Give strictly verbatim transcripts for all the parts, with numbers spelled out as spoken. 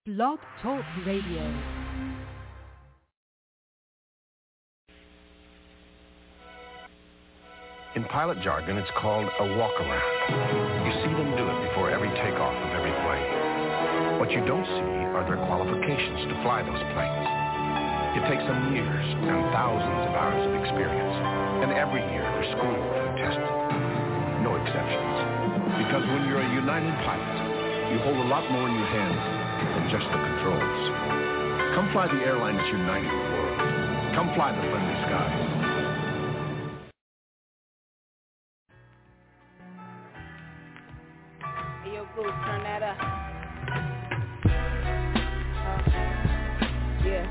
Blog Talk Radio. In pilot jargon, it's called a walk-around. You see them do it before every takeoff of every plane. What you don't see are their qualifications to fly those planes. It takes them years and thousands of hours of experience. And every year they're schooled and tested. No exceptions. Because when you're a United pilot, you hold a lot more in your hands than just the controls. Come fly the airline that's uniting the world. Come fly the friendly skies. Hey, yo, Goose, turn that up. Uh, yeah.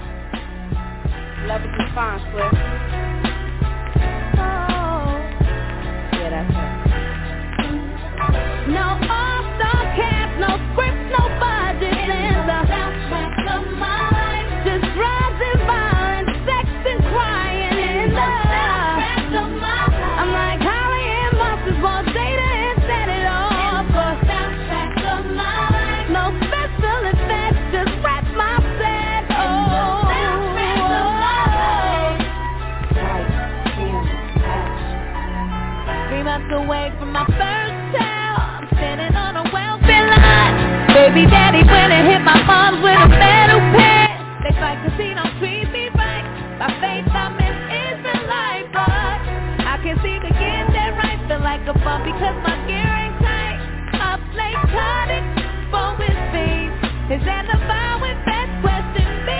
Love is response, Cliff. Oh. Yeah, that's it. No all-star cast, no script, no budget. And the soundtrack of my life just drives and violent, sex and crying in the soundtrack of my life. I'm like Holly and Monsters, more data and set it off. The soundtrack of my life. No special effects, just rap my set. Oh, the soundtrack of my life. Right, three months away from my first child, I'm standing on a welfare line. Baby daddy went and hit my mom's with a metal pen. They fight cause he don't treat me right. By faith I'm an Israelite, but I can't seem to get that right. Feel like a bum because my gear ain't tight. I play cotton for his feet. His alibi with that question me.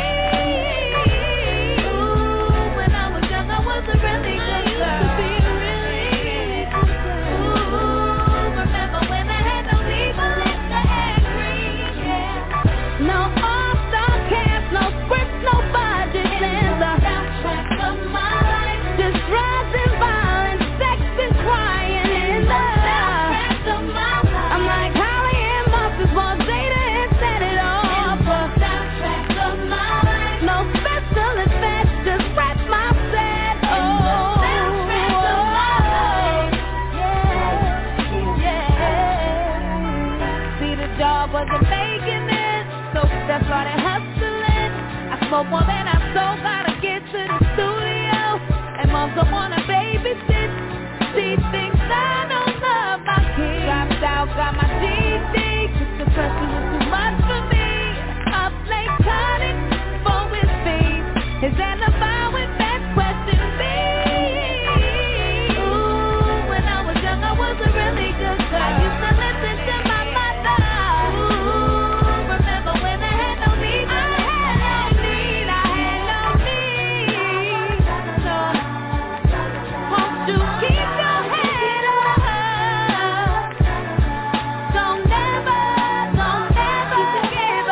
Ooh, when I was young I was a really good girl. To be a really good girl. Ooh, remember when I had no people in the angry, yeah. No all-star cast, no script, no budget. And the soundtrack of my life just drives and violent, sex and crying in the soundtrack of my life. I'm like Holly and Monsters, more data and set it off. The soundtrack of my life. No special effects, just rap my set. Oh, the soundtrack of my life. Yeah, yeah. See, the job wasn't making it, so I started hustling. I smoke more than I sold, gotta get to the studio. And moms don't wanna babysit. She thinks I don't love my kids. Dropped out, got my G D, cause the pressure was too much for me. I play cotton for his feet. His alibi with that question me. Ooh, when I was young I was a really good girl. I used to listen to my mother. Ooh, remember when I had no need? I had no need, I had no need. So, won't you keep your head up? Don't never, don't never give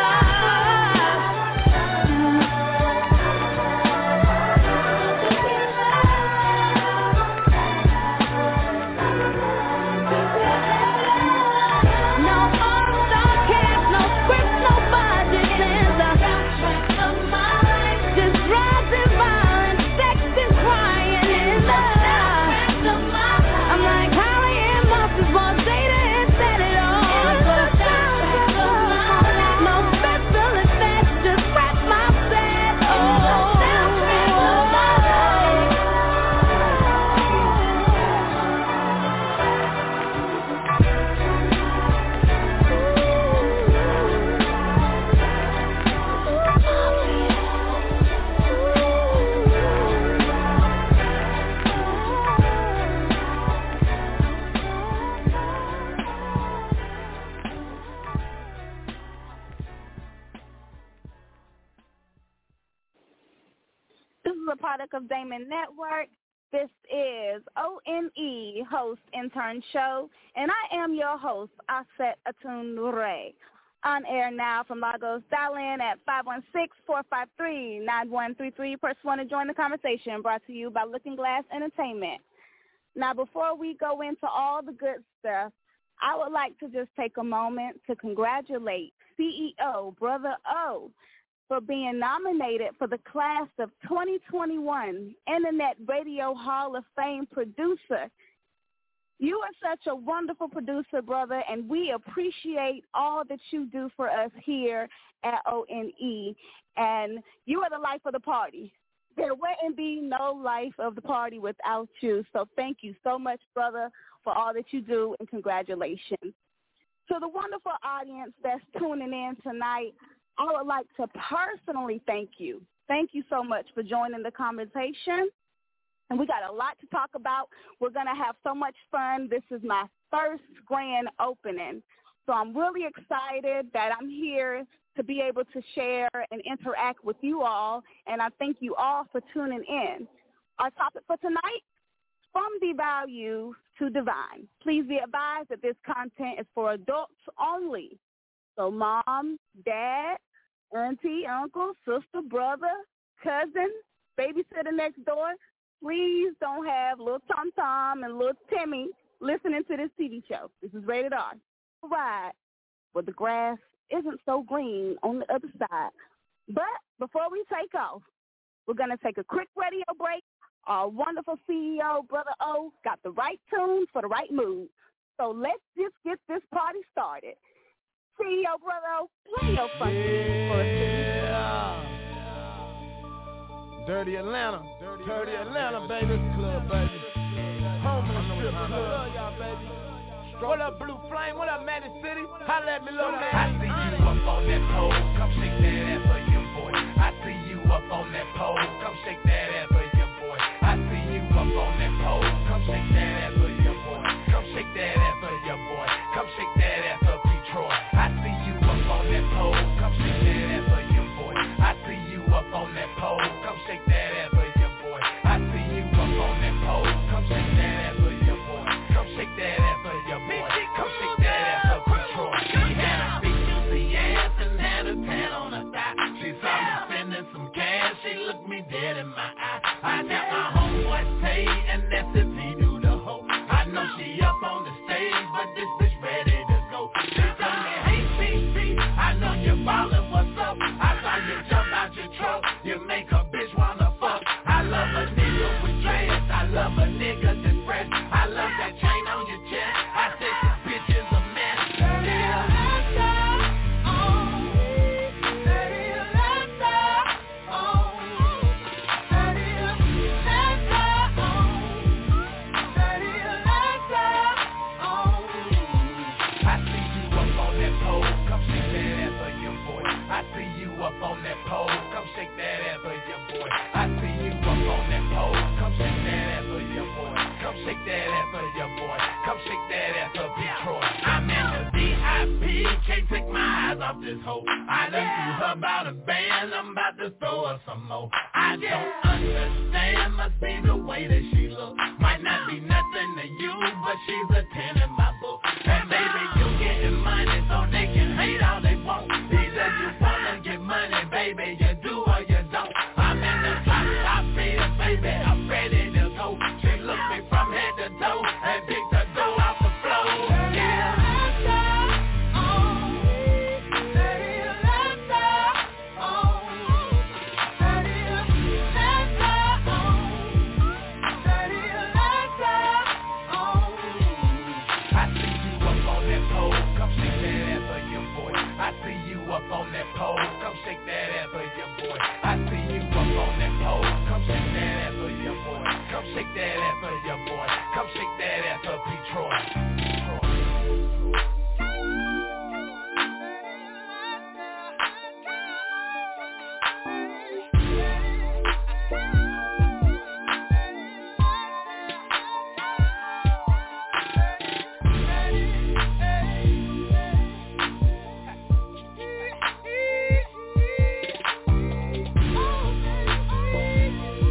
up. No all-star cast, no script, no budget. And the soundtrack of my life just drives and violent, sex and crying in the soundtrack of my life. I'm like Holly and Monsters, more data and set it off. The soundtrack of my life. No special effects, just rap my set. Oh, the soundtrack of my life. This is a product of Damon Network. This is O N E Host Intern Show, and I am your host, Aset Atunure. On air now from Lagos. Dial in at five one six, four five three, nine one three three. Press one to join the conversation, brought to you by Looking Glass Entertainment. Now, before we go into all the good stuff, I would like to just take a moment to congratulate C E O Brother O for being nominated for the class of twenty twenty-one Internet Radio Hall of Fame producer You are such a wonderful producer, brother, and we appreciate all that you do for us here at O N E. And you are the life of the party. There wouldn't be no life of the party without you. So thank you so much, brother, for all that you do, and congratulations. To the wonderful audience that's tuning in tonight, I would like to personally thank you. Thank you so much for joining the conversation. And we got a lot to talk about. We're going to have so much fun. This is my first grand opening. So I'm really excited that I'm here to be able to share and interact with you all. And I thank you all for tuning in. Our topic for tonight, from devalue to divine. Please be advised that this content is for adults only. So mom, dad, auntie, uncle, sister, brother, cousin, babysitter next door, please don't have little Tom Tom and little Timmy listening to this T V show. This is rated R. Right, but the grass isn't so green on the other side. But before we take off, we're going to take a quick radio break. Our wonderful C E O, Brother O, got the right tune for the right mood. So let's just get this party started. C E O, Brother O, play your funky music for us, please. Dirty Atlanta, Dirty, Dirty Atlanta, baby, club, baby. Home in the strip club, love y'all, baby. What up, Blue Flame? What up, Magic City? Holla at me, little man. I see you up on that pole, come shake that ass for your boy. I see you up on that pole, come shake that ass for your boy. I see you up on that pole, come shake that ass for your boy. Come shake that ass for your boy. Come shake that ass for Detroit. I see you up on that pole, come shake that ass for your boy. I see you up on that pole, come shake that ass for your boy. I see you up on that pole, come shake that ass for your boy. Come shake that ass for your boy. Come shake that ass for Detroit. She had a big juicy ass and had a tan on her thigh. She saw me spending some cash, she looked me dead in my eye. I got my homeboy Tay, and that's if he do the hoe. I know she up on the stage, but this bitch ready to go. She told me, hey C C, I know you're ballin', what's up? I saw you jump out your truck, you make a bitch wanna fuck. I love a nigga with dreads, I love a nigga that's fresh. I love that chain on your chest, I said this bitch is a mess. Yeah. Up on that pole, come shake that ass for your boy. I see you up on that pole, come shake that ass for your boy. Come shake that ass for your boy. Come shake that ass for Detroit. I'm in the V I P, can't take my eyes off this hoe. I done threw her about a band, I'm about to throw her some more. I don't understand, must be the way that she look. Might not be nothing to you, but she's a ten in my book. And baby, you getting money, so they can hate all they want. Either you wanna get money, baby, you do or you don't. I'm in the top, top field, baby, I'm ready to go. She looked me from head to toe and picked the dough off the floor. Yeah. Up on that pole, come shake that ass for your boy. I see you up on that pole, come shake that ass for your boy. Come shake that ass for your boy. Come shake that ass for Detroit.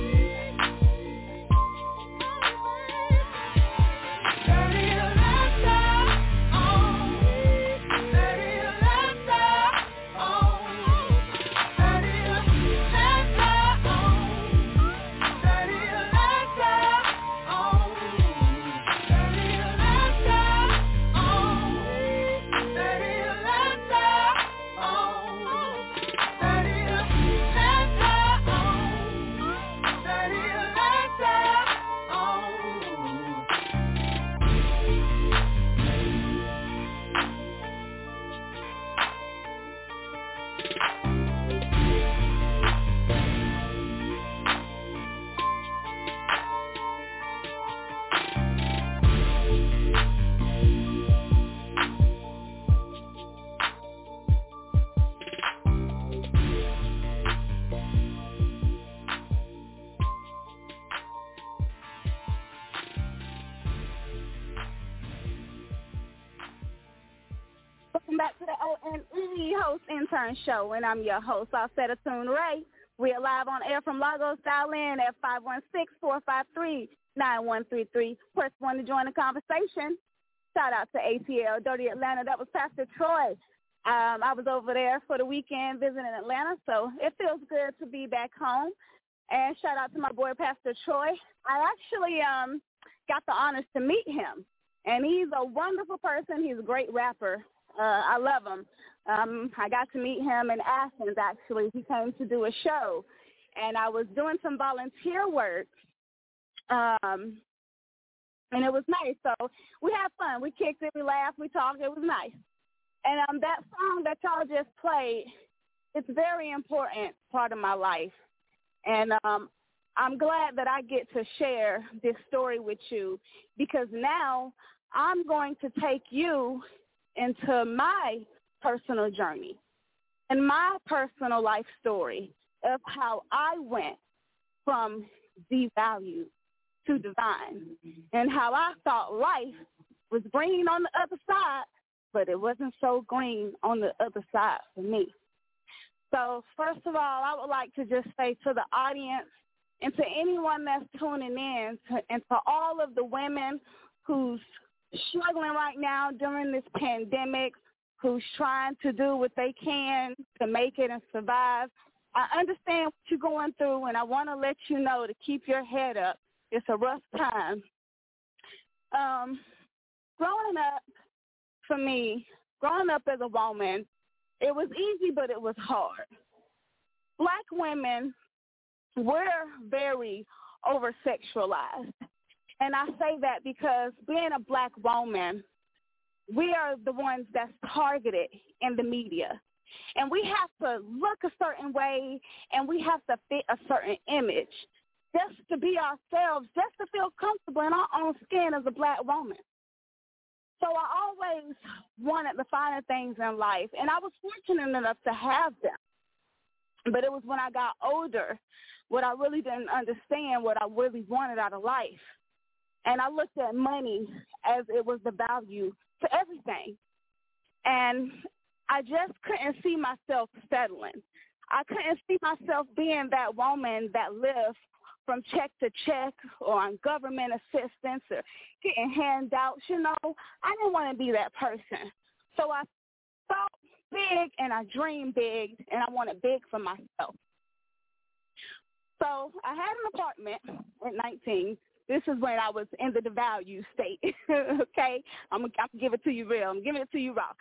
Dirty Atlanta. Return Show, and I'm your host, Alcetta Tune Ray. We are live on air from Lagos, dial in at five one six, four five three, nine one three three. Press one to join the conversation. Shout out to A T L, Dirty Atlanta. That was Pastor Troy. Um, I was over there for the weekend visiting Atlanta, so it feels good to be back home. And shout out to my boy, Pastor Troy. I actually um, got the honors to meet him, and he's a wonderful person. He's a great rapper. Uh, I love him. Um, I got to meet him in Athens, actually. He came to do a show, and I was doing some volunteer work, um, and it was nice. So we had fun. We kicked it, we laughed, we talked. It was nice. And um, that song that y'all just played, it's a very important part of my life, and um, I'm glad that I get to share this story with you, because now I'm going to take you into my personal journey and my personal life story of how I went from devalued to divine, and how I thought life was green on the other side, but it wasn't so green on the other side for me. So first of all, I would like to just say to the audience and to anyone that's tuning in, to, and to all of the women who's struggling right now during this pandemic, who's trying to do what they can to make it and survive. I understand what you're going through, and I want to let you know to keep your head up. It's a rough time. Um, growing up, for me, growing up as a woman, it was easy, but it was hard. Black women, we're very over-sexualized. And I say that because being a black woman, we are the ones that's targeted in the media. And we have to look a certain way, and we have to fit a certain image just to be ourselves, just to feel comfortable in our own skin as a black woman. So I always wanted the finer things in life, and I was fortunate enough to have them. But it was when I got older, what I really didn't understand, what I really wanted out of life. And I looked at money as it was the value to everything. And I just couldn't see myself settling. I couldn't see myself being that woman that lived from check to check or on government assistance or getting handouts. You know, I didn't want to be that person. So I thought big and I dreamed big, and I wanted big for myself. So I had an apartment at nineteen. This is when I was in the devalue state, okay? I'm going to give it to you real. I'm giving it to you raw.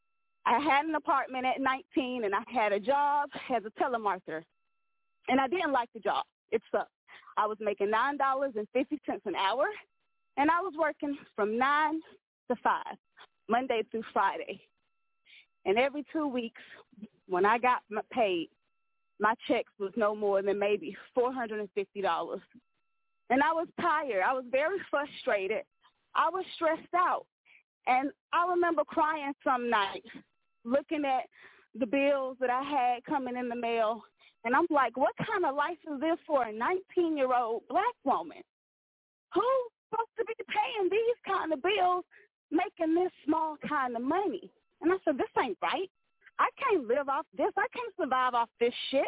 I had an apartment at nineteen, and I had a job as a telemarketer, and I didn't like the job. It sucked. I was making nine dollars and fifty cents an hour, and I was working from nine to five, Monday through Friday. And every two weeks, when I got paid, my checks was no more than maybe four hundred fifty dollars. And I was tired. I was very frustrated. I was stressed out. And I remember crying some nights, looking at the bills that I had coming in the mail. And I'm like, what kind of life is this for a nineteen-year-old black woman? Who's supposed to be paying these kind of bills, making this small kind of money? And I said, this ain't right. I can't live off this. I can't survive off this shit.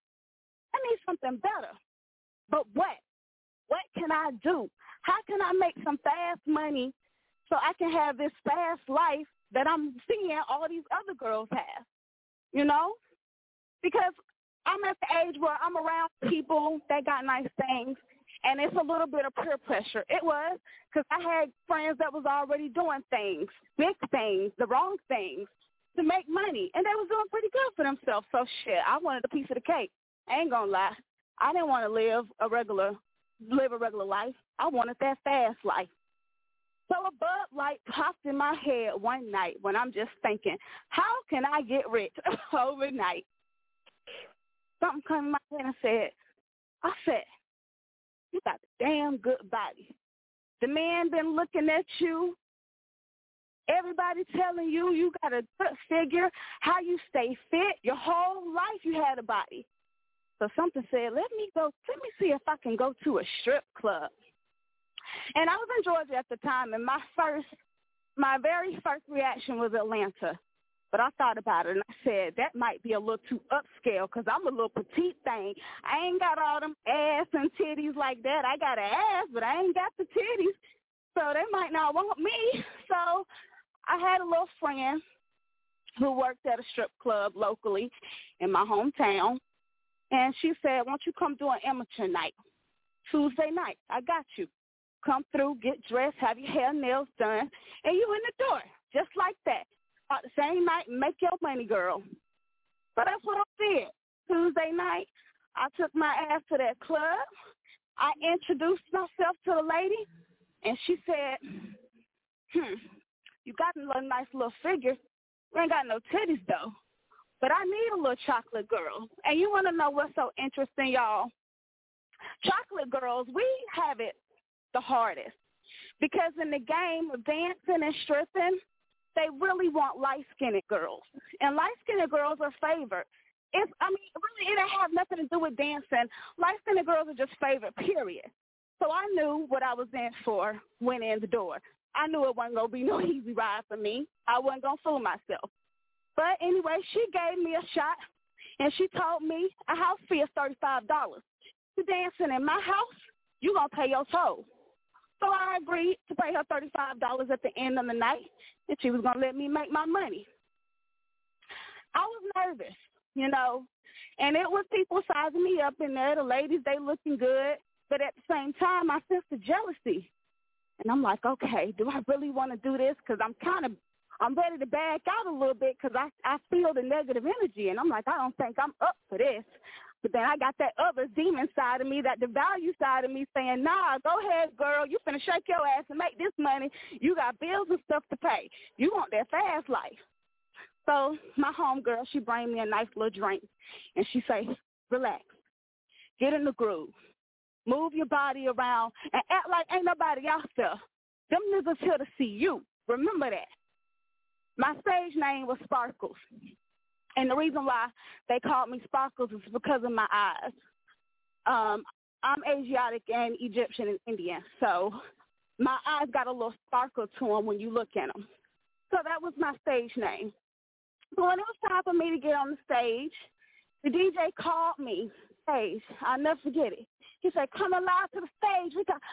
I need something better. But what? What can I do? How can I make some fast money so I can have this fast life that I'm seeing all these other girls have, you know? Because I'm at the age where I'm around people that got nice things, and it's a little bit of peer pressure. It was, because I had friends that was already doing things, big things, the wrong things, to make money, and they was doing pretty good for themselves. So, shit, I wanted a piece of the cake. I ain't going to lie. I didn't want to live a regular live a regular life. I wanted that fast life. So a Bud Light popped in my head one night when I'm just thinking, how can I get rich overnight? Something came in my head and said, I said, you got a damn good body. The man been looking at you. Everybody telling you you got a good figure, how you stay fit. Your whole life you had a body. So something said, let me go, let me see if I can go to a strip club. And I was in Georgia at the time, and my first, my very first reaction was Atlanta. But I thought about it, and I said, that might be a little too upscale because I'm a little petite thing. I ain't got all them ass and titties like that. I got an ass, but I ain't got the titties. So they might not want me. So I had a little friend who worked at a strip club locally in my hometown, and she said, why don't you come do an amateur night, Tuesday night? I got you. Come through, get dressed, have your hair and nails done, and you in the door, just like that. About the same night, make your money, girl. So that's what I did. Tuesday night, I took my ass to that club. I introduced myself to the lady, and she said, hmm, you got a little nice little figure. You ain't got no titties, though. But I need a little chocolate girl. And you want to know what's so interesting, y'all? Chocolate girls, we have it the hardest. Because in the game of dancing and stripping, they really want light-skinned girls. And light-skinned girls are favored. It's, I mean, really, it don't have nothing to do with dancing. Light-skinned girls are just favored, period. So I knew what I was in for, went in the door. I knew it wasn't going to be no easy ride for me. I wasn't going to fool myself. But anyway, she gave me a shot, and she told me a house fee is thirty-five dollars. To dancing in my house, you're going to pay your toll. So I agreed to pay her thirty-five dollars at the end of the night, and she was going to let me make my money. I was nervous, you know, and it was people sizing me up in there. The ladies, they looking good, but at the same time, I sensed the jealousy. And I'm like, okay, do I really want to do this? Because I'm kind of, I'm ready to back out a little bit because I, I feel the negative energy. And I'm like, I don't think I'm up for this. But then I got that other demon side of me, that devalue side of me saying, nah, go ahead, girl. You finna shake your ass and make this money. You got bills and stuff to pay. You want that fast life. So my homegirl, she bring me a nice little drink, and she say, relax, get in the groove. Move your body around and act like ain't nobody out there. Them niggas here to see you. Remember that. My stage name was Sparkles. And the reason why they called me Sparkles is because of my eyes. Um, I'm Asiatic and Egyptian and Indian, so my eyes got a little sparkle to them when you look at them. So that was my stage name. So when it was time for me to get on the stage, the D J called me. Stage, I'll never forget it. He said, come alive to the stage. We got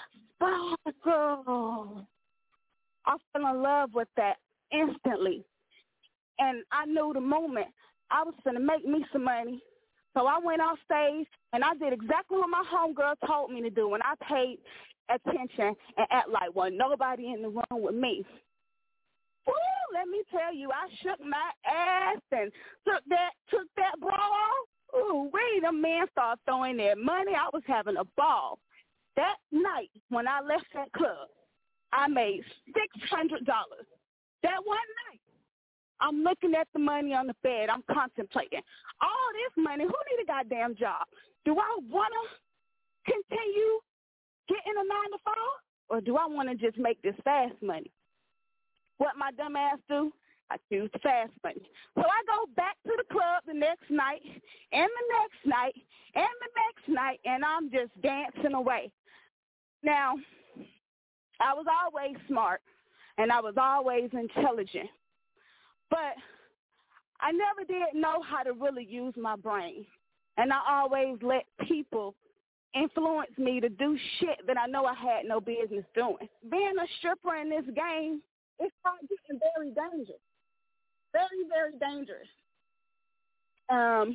Sparkle. I fell in love with that instantly. And I knew the moment I was going to make me some money. So I went off stage, and I did exactly what my homegirl told me to do. And I paid attention and act like, well, nobody in the room with me. Woo, let me tell you, I shook my ass and took that, took that bra off. Ooh, wait, the men started throwing their money. I was having a ball. That night, when I left that club, I made six hundred dollars. That one night, I'm looking at the money on the bed. I'm contemplating. All this money, who need a goddamn job? Do I want to continue getting a nine to five, or do I want to just make this fast money? What my dumb ass do? I choose the fast money. So I go back to the club the next night, and the next night, and the next night, and I'm just dancing away. Now, I was always smart, and I was always intelligent, but I never did know how to really use my brain, and I always let people influence me to do shit that I know I had no business doing. Being a stripper in this game, it started getting very dangerous. Very, very dangerous. Um,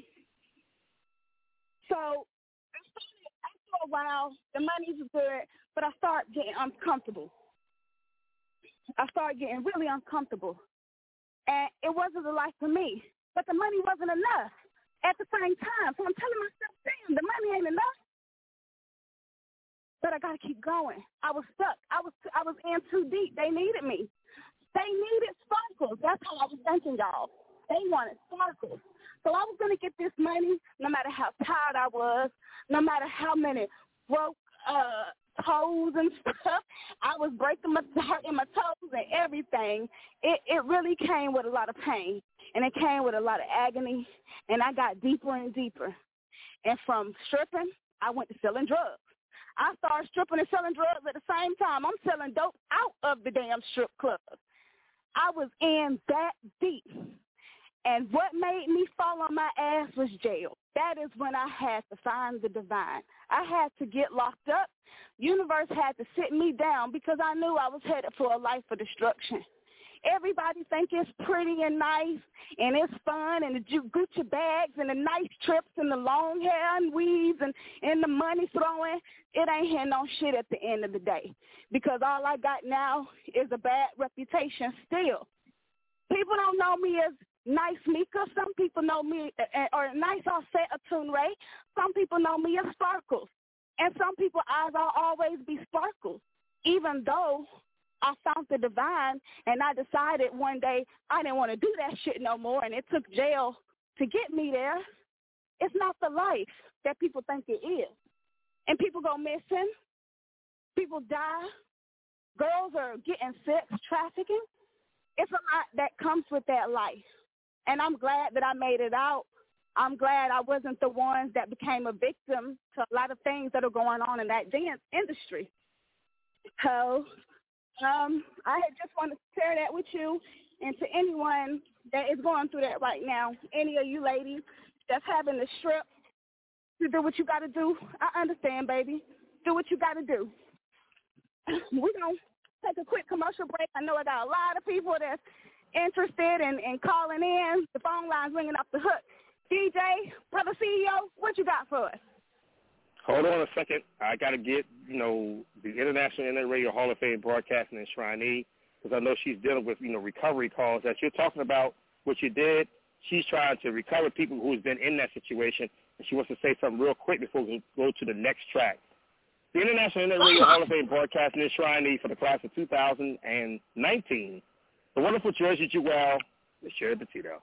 so after a while, the money was good, but I started getting uncomfortable. I started getting really uncomfortable. And it wasn't the life for me. But the money wasn't enough at the same time. So I'm telling myself, damn, the money ain't enough. But I got to keep going. I was stuck. I was I was in too deep. They needed me. They needed Sparkles. That's how I was thinking, y'all. They wanted Sparkles. So I was going to get this money no matter how tired I was, no matter how many broke uh, toes and stuff. I was breaking my, hurting my toes and everything. It, it really came with a lot of pain, and it came with a lot of agony, and I got deeper and deeper. And from stripping, I went to selling drugs. I started stripping and selling drugs at the same time. I'm selling dope out of the damn strip club. I was in that deep. And what made me fall on my ass was jail. That is when I had to find the divine. I had to get locked up. Universe had to sit me down because I knew I was headed for a life of destruction. Everybody think it's pretty and nice and it's fun and the Gucci bags and the nice trips and the long hair and weaves and, and the money throwing. It ain't hitting on shit at the end of the day because all I got now is a bad reputation still. People don't know me as Nice Mika. Some people know me, or Nice Offset Atune Ray. Some people know me as Sparkles. And some people's eyes will always be Sparkles, even though I found the divine and I decided one day I didn't want to do that shit no more, and it took jail to get me there. It's not the life that people think it is. And people go missing. People die. Girls are getting sex trafficking. It's a lot that comes with that life. And I'm glad that I made it out. I'm glad I wasn't the one that became a victim to a lot of things that are going on in that dance industry. So um, I just want to share that with you and to anyone that is going through that right now, any of you ladies that's having the strip to do what you got to do. I understand, baby. Do what you got to do. We're going to take a quick commercial break. I know I got a lot of people that's interested in, in calling in. The phone line's ringing off the hook. D J, brother C E O, what you got for us? Hold on a second. I got to get, you know, the International Internet Radio Hall of Fame broadcasting enshrinee, because I know she's dealing with, you know, recovery calls that you're talking about what you did. She's trying to recover people who's been in that situation, and she wants to say something real quick before we go to the next track. The International Internet Radio Hall of Fame broadcasting enshrinee for the class of two thousand nineteen, the wonderful Jersey Jewel, Miz Jerry Petito.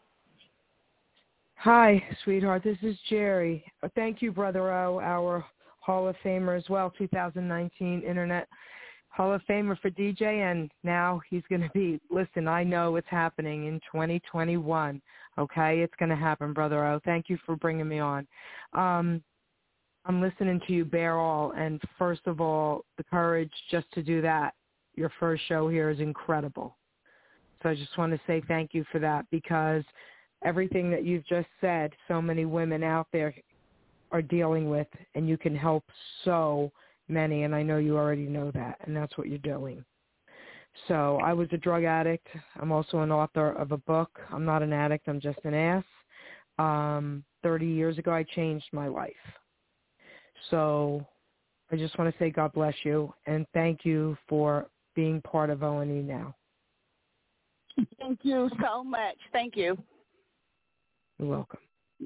Hi, sweetheart. This is Jerry. Thank you, Brother O, our Hall of Famer as well, two thousand nineteen Internet Hall of Famer for D J, and now he's going to be, listen, I know it's happening in twenty twenty-one, okay? It's going to happen, Brother O. Thank you for bringing me on. Um, I'm listening to you bear all, and first of all, the courage just to do that. Your first show here is incredible. So I just want to say thank you for that, because everything that you've just said, so many women out there are dealing with, and you can help so many, and I know you already know that, and that's what you're doing. So I was a drug addict. I'm also an author of a book. I'm not an addict. I'm just an ass. Um, thirty years ago, I changed my life. So I just want to say God bless you, and thank you for being part of O and E now. Thank you so much. Thank you. You're welcome.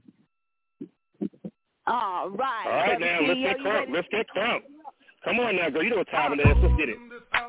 All right. All right, now, let's get crunk. Let's get crunk. Come on now, girl. You know what time it is. Let's get it.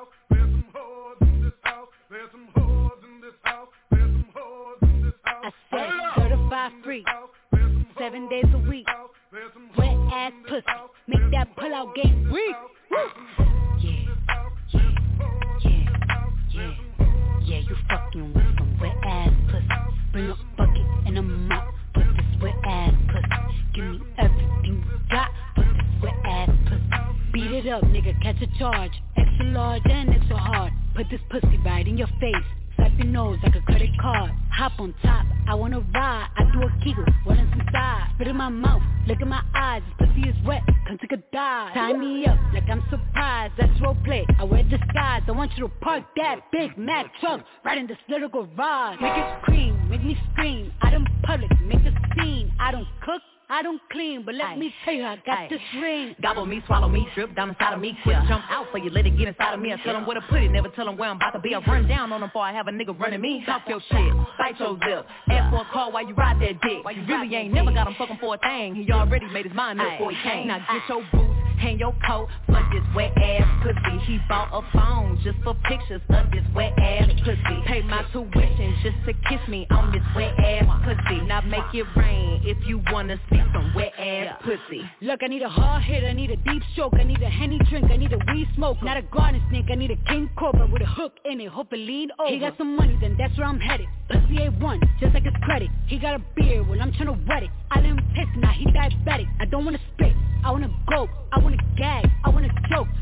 I said certified free, seven days a week, wet ass pussy, make that pull out game weak. Yeah, yeah, yeah, yeah, yeah, you fucking with some wet ass pussy. Bring a bucket and a mop for this wet ass pussy. Give me everything you got for this wet ass pussy. Beat it up, nigga, catch a charge. Extra large and extra hard. Put this pussy right in your face. Swipe your nose like a credit card. Hop on top, I wanna ride. I do a kegel, what is inside? Spit in my mouth, look in my eyes. This pussy is wet, come take a dive. Tie me up like I'm surprised, that's roleplay. I wear disguise, I want you to park that Big Mac truck right in this little garage. Make it scream, make me scream. I don't public, make a scene. I don't cook, I don't clean, but let Aye. me tell you, I got Aye. this ring. Gobble me, swallow me, drip down inside of me. Quick yeah. jump out for you, let it get inside of me. I tell them where to put it, never tell them where I'm about to be. I run down on them before I have a nigga running me. Talk your shit, bite your lip. Ask for a call while you ride that dick. While you really ain't never got him fucking for a thing. He already made his mind up before he came. Now get your boots, hang your coat for this wet ass pussy. He bought a phone just for pictures of this wet ass pussy. Pay my tuition just to kiss me on this wet ass pussy. Now make it rain if you wanna see some wet ass pussy. Look, I need a hard hit, I need a deep stroke, I need a Henny drink, I need a weed smoke. Not a garden snake, I need a king cobra with a hook in it, hope it lean over. He got some money, then that's where I'm headed. Pussy A one, just like his credit. He got a beard, well I'm tryna wet it. I let him piss, now he diabetic. I don't wanna spit, I wanna go, I wanna gag, I wanna joke, I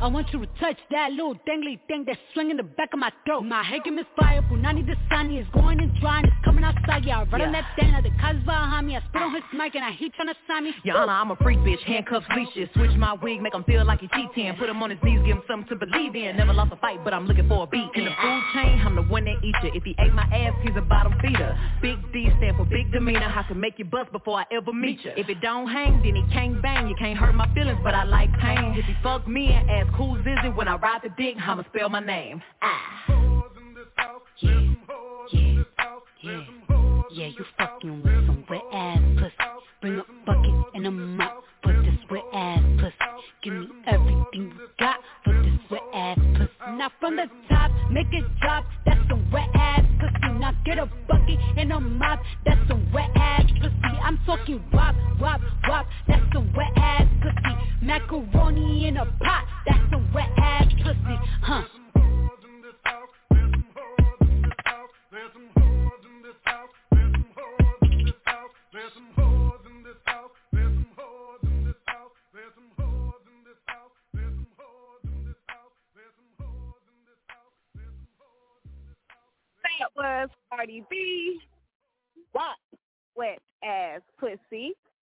I want you to touch that little dangly thing that's swinging the back of my throat. My head can misfire, Punani the sunny is going and drying, it's coming outside, yeah, I run yeah. on that Dana, the cuz behind me, I spit on his mic and I heat trying to sign me. Your Honor, I'm a freak bitch, handcuffs, leashes, switch my wig, make him feel like he G ten, put him on his knees, give him something to believe in, never lost a fight, but I'm looking for a beat. In the food chain, I'm the one that eat you, if he ate my ass, he's a bottom feeder. Big D stand for big demeanor, I can make you bust before I ever meet you. If it don't hang, then he can't bang, you can't hurt my feelings, but I like pain. If he fuck me and ask who's is it, when I ride the dick, I'ma spell my name. Ah. Yeah, yeah, yeah, yeah, you fucking with some wet ass pussy. Bring a bucket and a mop for this wet ass pussy. Give me everything you got for this wet ass pussy. Now from the top, make it drop, that's some wet ass pussy. Now get a bucket and a mop, that's some wet ass pussy. I'm talking wop, wop, wop, that's some wet ass pussy. Macaroni in a pot, that's some wet ass pussy, huh? There's some hoes in this house, there's some hoes in this house, there's some hoes in this house, there's some hoes in this house, there's some hoes in this house, there's some hoes in this house, there's some hoes in this house, there's some hoes in this house. That was Cardi B, What Wet Ass Pussy.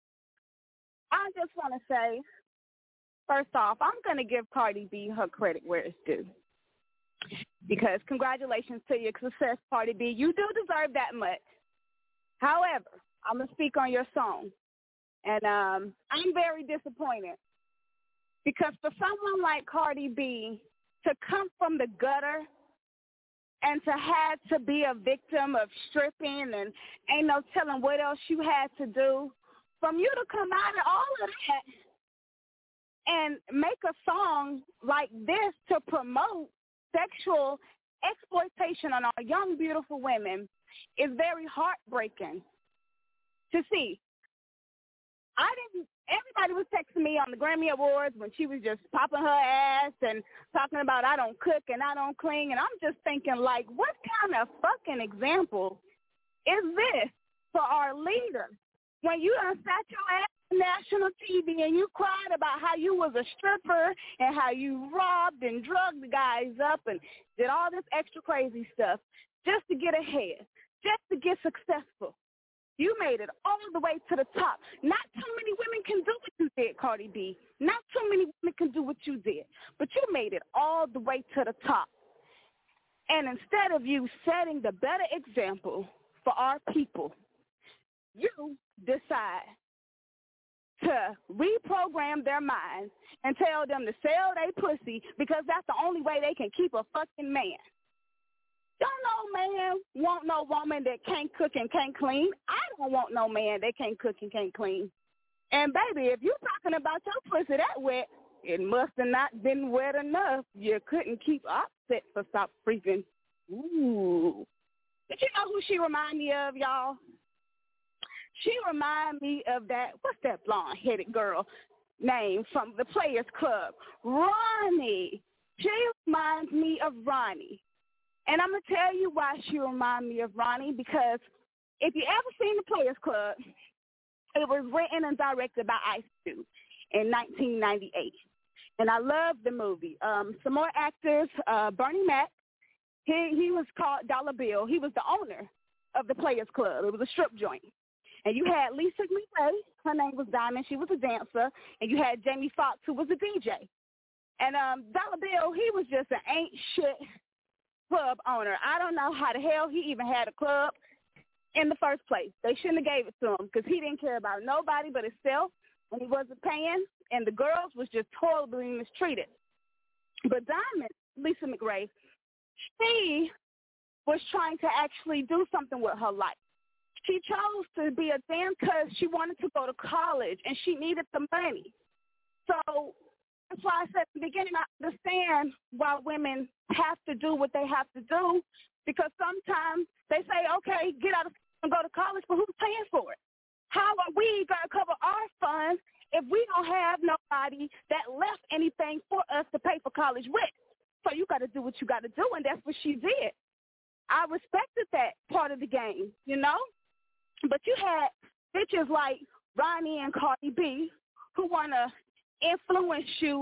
I just want to say, first off, I'm going to give Cardi B her credit where it's due. Because congratulations to your success, Cardi B. You do deserve that much. However, I'm going to speak on your song. And um, I'm very disappointed. Because for someone like Cardi B to come from the gutter and to have to be a victim of stripping and ain't no telling what else you had to do, from you to come out of all of that and make a song like this to promote sexual exploitation on our young, beautiful women is very heartbreaking to see. I didn't, everybody was texting me on the Grammy Awards when she was just popping her ass and talking about I don't cook and I don't clean, and I'm just thinking, like, what kind of fucking example is this for our leader? When you done sat your ass on national T V and you cried about how you was a stripper and how you robbed and drugged the guys up and did all this extra crazy stuff just to get ahead, just to get successful. You made it all the way to the top. Not too many women can do what you did, Cardi B. Not too many women can do what you did. But you made it all the way to the top. And instead of you setting the better example for our people, you decide to reprogram their minds and tell them to sell their pussy because that's the only way they can keep a fucking man. Don't no man want no woman that can't cook and can't clean. I don't want no man that can't cook and can't clean. And, baby, if you're talking about your pussy that wet, it must have not been wet enough. You couldn't keep Offset for stop freaking. Ooh. Did you know who she remind me of, y'all? She remind me of that, what's that blonde-headed girl name from the Players Club? Ronnie. She reminds me of Ronnie. And I'm going to tell you why she reminds me of Ronnie, because if you ever seen the Players Club, it was written and directed by Ice Cube in nineteen ninety-eight. And I love the movie. Um, some more actors, uh, Bernie Mac, he, he was called Dollar Bill. He was the owner of the Players Club. It was a strip joint. And you had Lisa McRae, her name was Diamond, she was a dancer, and you had Jamie Foxx, who was a D J. And um, Dollar Bill, he was just an ain't shit club owner. I don't know how the hell he even had a club in the first place. They shouldn't have gave it to him because he didn't care about nobody but himself, and he wasn't paying, and the girls was just horribly mistreated. But Diamond, Lisa McRae, she was trying to actually do something with her life. She chose to be a dancer because she wanted to go to college, and she needed the money. So that's why I said at the beginning, I understand why women have to do what they have to do, because sometimes they say, okay, get out of and go to college, but who's paying for it? How are we going to cover our funds if we don't have nobody that left anything for us to pay for college with? So you got to do what you got to do, and that's what she did. I respected that part of the game, you know? But you had bitches like Ronnie and Cardi B who want to influence you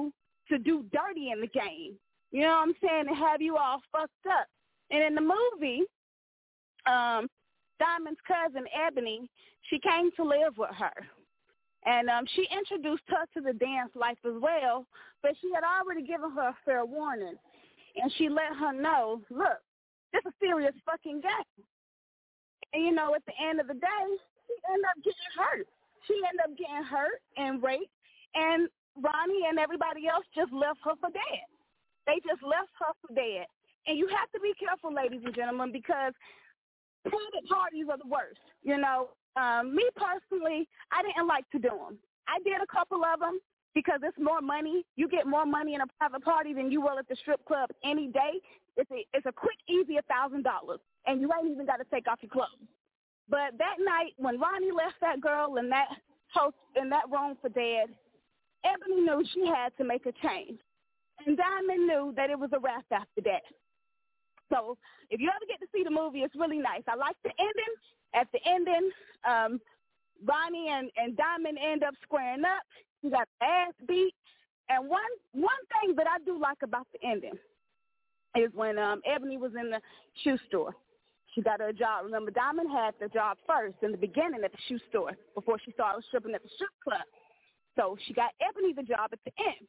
to do dirty in the game. You know what I'm saying? And have you all fucked up. And in the movie, um, Diamond's cousin, Ebony, she came to live with her. And um, she introduced her to the dance life as well, but she had already given her a fair warning. And she let her know, look, this is a serious fucking game. And, you know, at the end of the day, she ended up getting hurt. She ended up getting hurt and raped, and Ronnie and everybody else just left her for dead. They just left her for dead. And you have to be careful, ladies and gentlemen, because private parties are the worst. You know, um, me personally, I didn't like to do them. I did a couple of them because it's more money. You get more money in a private party than you will at the strip club any day. It's a, it's a quick, easy one thousand dollars, and you ain't even got to take off your clothes. But that night when Ronnie left that girl in that house, in that room for dead, Ebony knew she had to make a change. And Diamond knew that it was a wrap after that. So if you ever get to see the movie, it's really nice. I like the ending. At the ending, um, Ronnie and, and Diamond end up squaring up. He got the ass beat. And one one thing that I do like about the ending is when um, Ebony was in the shoe store. She got her job. Remember, Diamond had the job first in the beginning at the shoe store before she started stripping at the strip club. So she got Ebony the job at the end.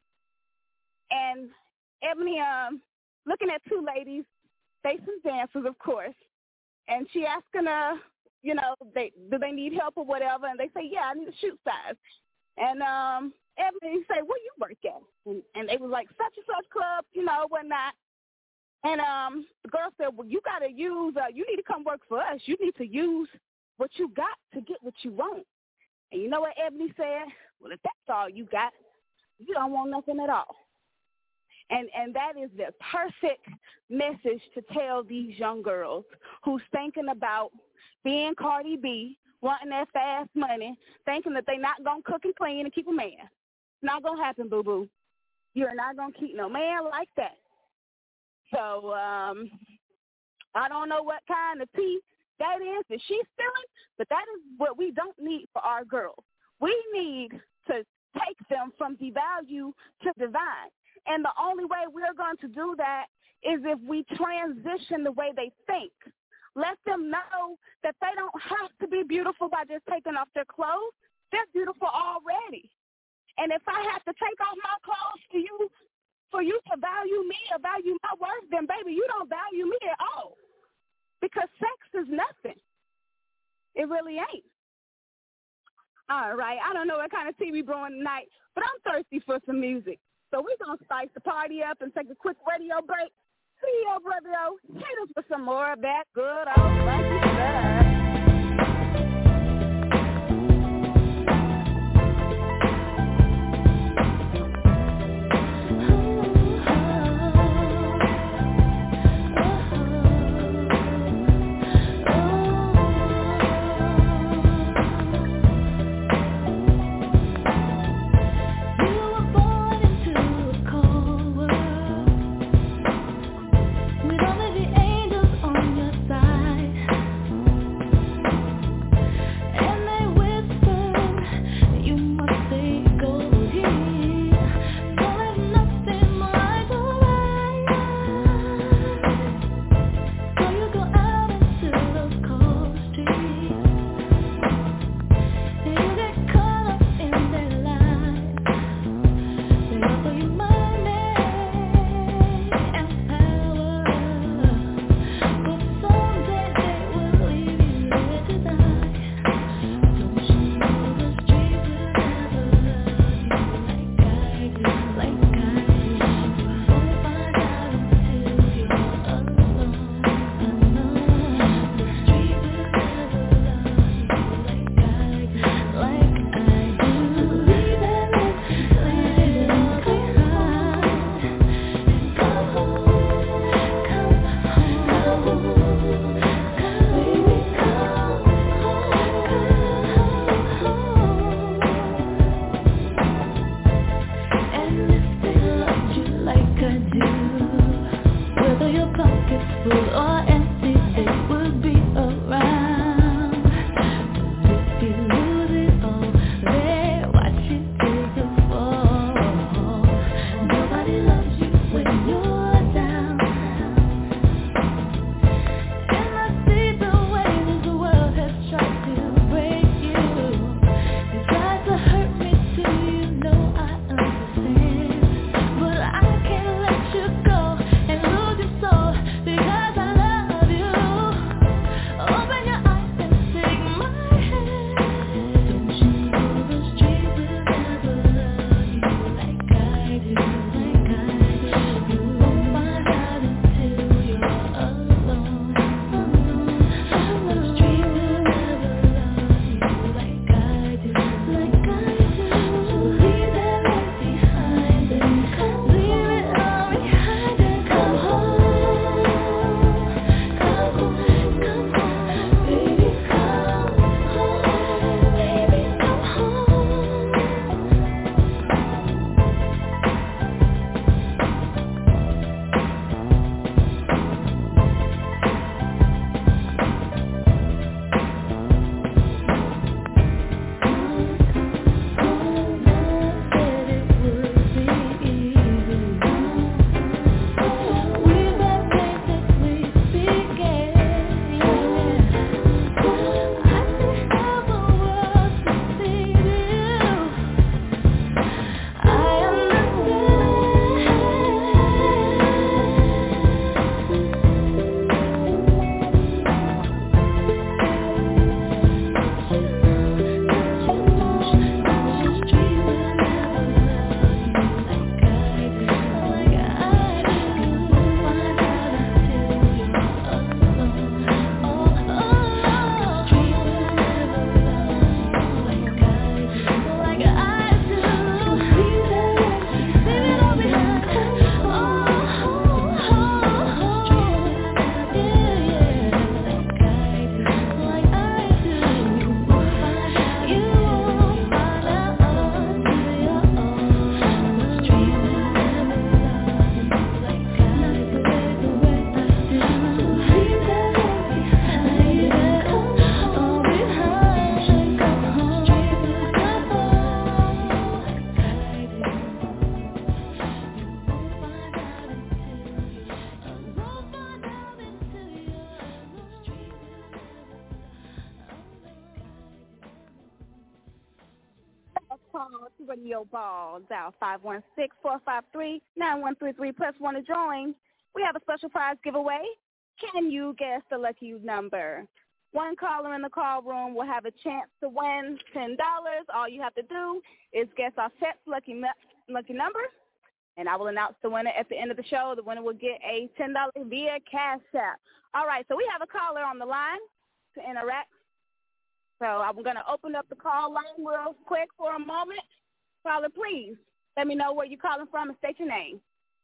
And Ebony, um, looking at two ladies, they some dancers, of course, and she asking her, you know, they do they need help or whatever, and they say, yeah, I need a shoe size. And um, Ebony say, where you work at? And, and they was like, such and such club, you know, whatnot. And um, the girl said, well, you got to use, uh, you need to come work for us. You need to use what you got to get what you want. And you know what Ebony said? Well, if that's all you got, you don't want nothing at all. And and that is the perfect message to tell these young girls who's thinking about being Cardi B, wanting that fast money, thinking that they're not going to cook and clean and keep a man. It's not going to happen, boo-boo. You're not going to keep no man like that. So um, I don't know what kind of tea that is that she's stealing, but that is what we don't need for our girls. We need to take them from devalue to divine. And the only way we're going to do that is if we transition the way they think. Let them know that they don't have to be beautiful by just taking off their clothes. They're beautiful already. And if I have to take off my clothes for you, for you to value me or value my worth, then, baby, you don't value me at all. Because sex is nothing. It really ain't. All right. I don't know what kind of tea we brewing tonight, but I'm thirsty for some music. So we're going to spice the party up and take a quick radio break. See you, brother O. Hit us with some more of that good old funky stuff. With only the angels on your side. call to Radio Ball. Dial five one six, four five three, nine one three three. Press one to join. We have a special prize giveaway. Can you guess the lucky number? One caller in the call room will have a chance to win ten dollars. All you have to do is guess our set's lucky, lucky number, and I will announce the winner at the end of the show. The winner will get a ten dollars via Cash App. All right, so we have a caller on the line to interact. So I'm going to open up the call line real quick for a moment. Caller, please let me know where you're calling from and state your name.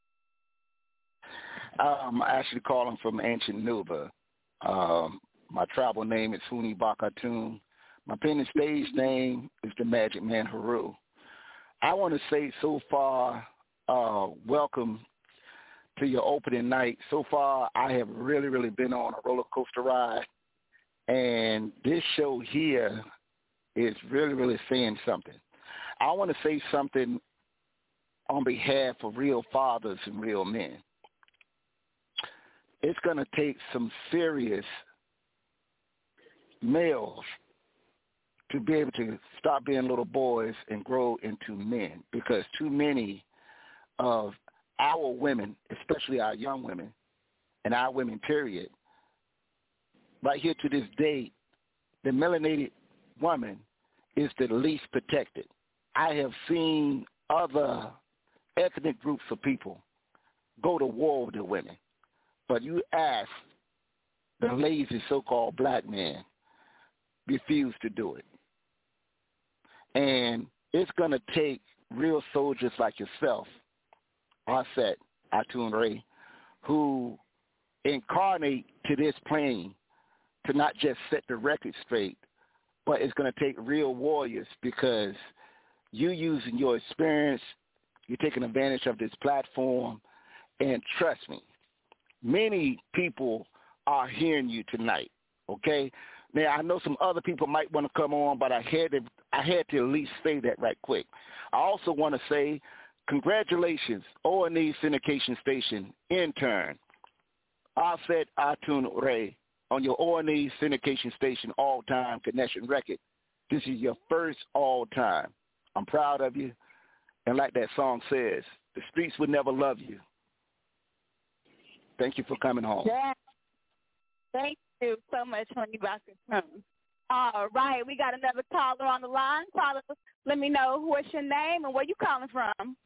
I'm actually calling from Ancient Nuba. Um, my tribal name is Huni Bakatun. My pen and stage name is the Magic Man Haru. I want to say so far, uh, welcome to your opening night. So far, I have really, really been on a roller coaster ride. And this show here is really, really saying something. I want to say something on behalf of real fathers and real men. It's going to take some serious males to be able to stop being little boys and grow into men, because too many of our women, especially our young women and our women, period, right here to this day, the melanated woman is the least protected. I have seen other ethnic groups of people go to war with the women, but you ask the lazy so-called black man, refuse to do it. And it's going to take real soldiers like yourself, Aset Atun Ray, who incarnate to this plane to not just set the record straight, but it's going to take real warriors, because you using your experience, you're taking advantage of this platform, and trust me, many people are hearing you tonight, okay? Now, I know some other people might want to come on, but I had to, I had to at least say that right quick. I also want to say congratulations, O N E Syndication Station intern, Aset Atun Ray, on your O N E Syndication Station all-time connection record. This is your first all-time. I'm proud of you. And like that song says, the streets would never love you. Thank you for coming home. Yeah. Thank you so much, Honey Bakatun. All right, we got another caller on the line. Caller, let me know what's your name and where you calling from.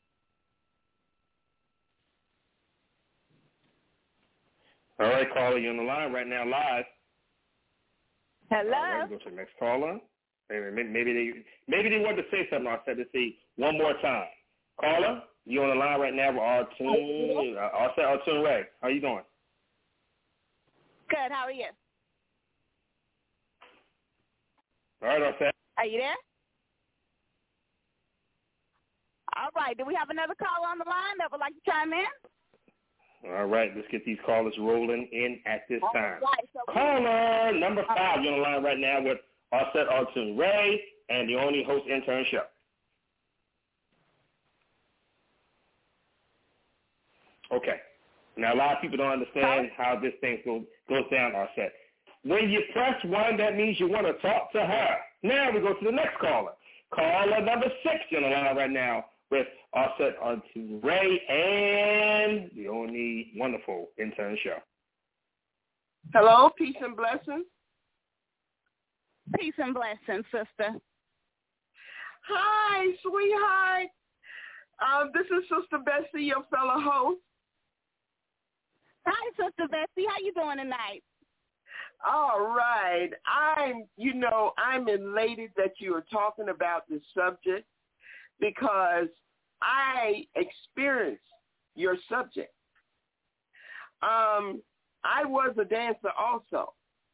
All right, caller, you're on the line right now, live. Hello. All right, go to the next caller. Maybe, maybe they maybe they wanted to say something. I said to see one more time. Caller, you're on the line right now with Artun, uh, Artun, Artun Ray. How you doing? Good. How are you? All right, Artun. Are you there? All right. Do we have another caller on the line that would like to chime in? All right, let's get these callers rolling in at this time. Right, so Caller number five, you're on the line right now with Aset Atun Ray and the only host intern show. Okay. Now, a lot of people don't understand how this thing goes, goes down, Aset. When you press one, that means you want to talk to her. Now we go to the next caller. Caller number six, you're on the line right now with Aset Atun Ray and the only wonderful intern show. Hello, peace and blessings. Peace and blessings, sister. Hi, sweetheart. Um, this is Sister Bessie, your fellow host. Hi, Sister Bessie. How you doing tonight? All right. I'm, you know, I'm elated that you are talking about this subject, because I experienced your subject. Um, I was a dancer also.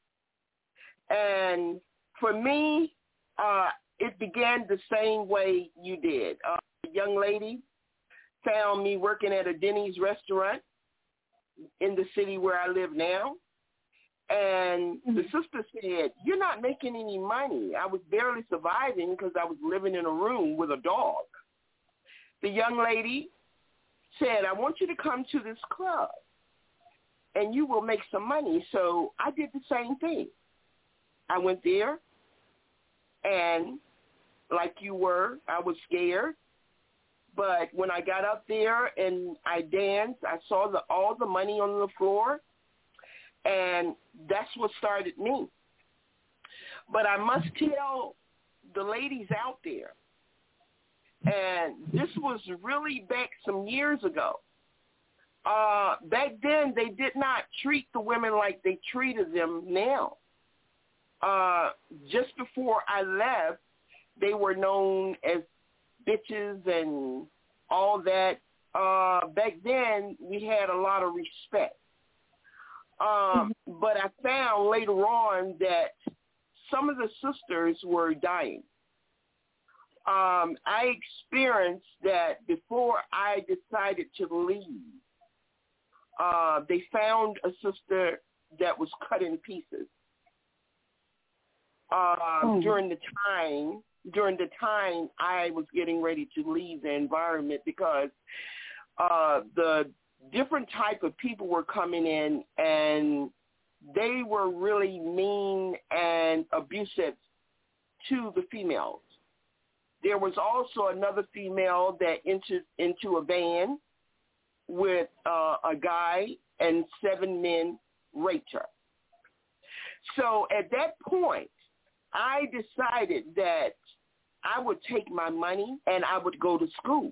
And for me, uh, it began the same way you did. Uh, a young lady found me working at a Denny's restaurant in the city where I live now. And the sister said, "You're not making any money." I was barely surviving because I was living in a room with a dog. The young lady said, "I want you to come to this club and you will make some money." So I did the same thing. I went there and like you were. I was scared. But when I got up there and I danced, I saw the, all the money on the floor, and that's what started me. But I must tell the ladies out there, and this was really back some years ago. Uh, back then, they did not treat the women like they treated them now. Uh, just before I left, they were known as bitches and all that. Uh, back then, we had a lot of respect. Uh, but I found later on that some of the sisters were dying. Um, I experienced that before I decided to leave. Uh, they found a sister that was cut in pieces. Uh, oh. During the time, during the time I was getting ready to leave the environment, because uh, the different type of people were coming in, and they were really mean and abusive to the females. There was also another female that entered into a van with uh, a guy, and seven men raped her. So at that point, I decided that I would take my money and I would go to school.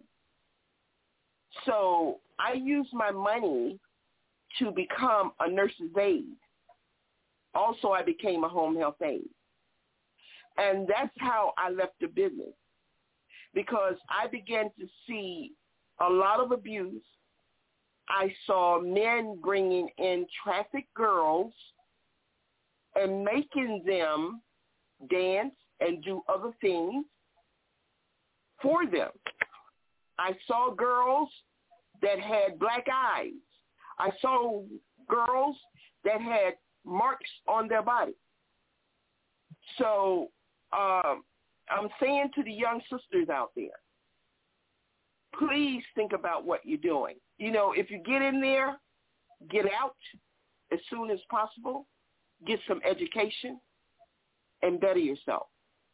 So I used my money to become a nurse's aide. Also, I became a home health aide. And that's how I left the business, because I began to see a lot of abuse. I saw men bringing in trafficked girls and making them dance and do other things for them. I saw girls that had black eyes. I saw girls that had marks on their body. So um, I'm saying to the young sisters out there, please think about what you're doing. You know, if you get in there, get out as soon as possible, get some education, and better yourself.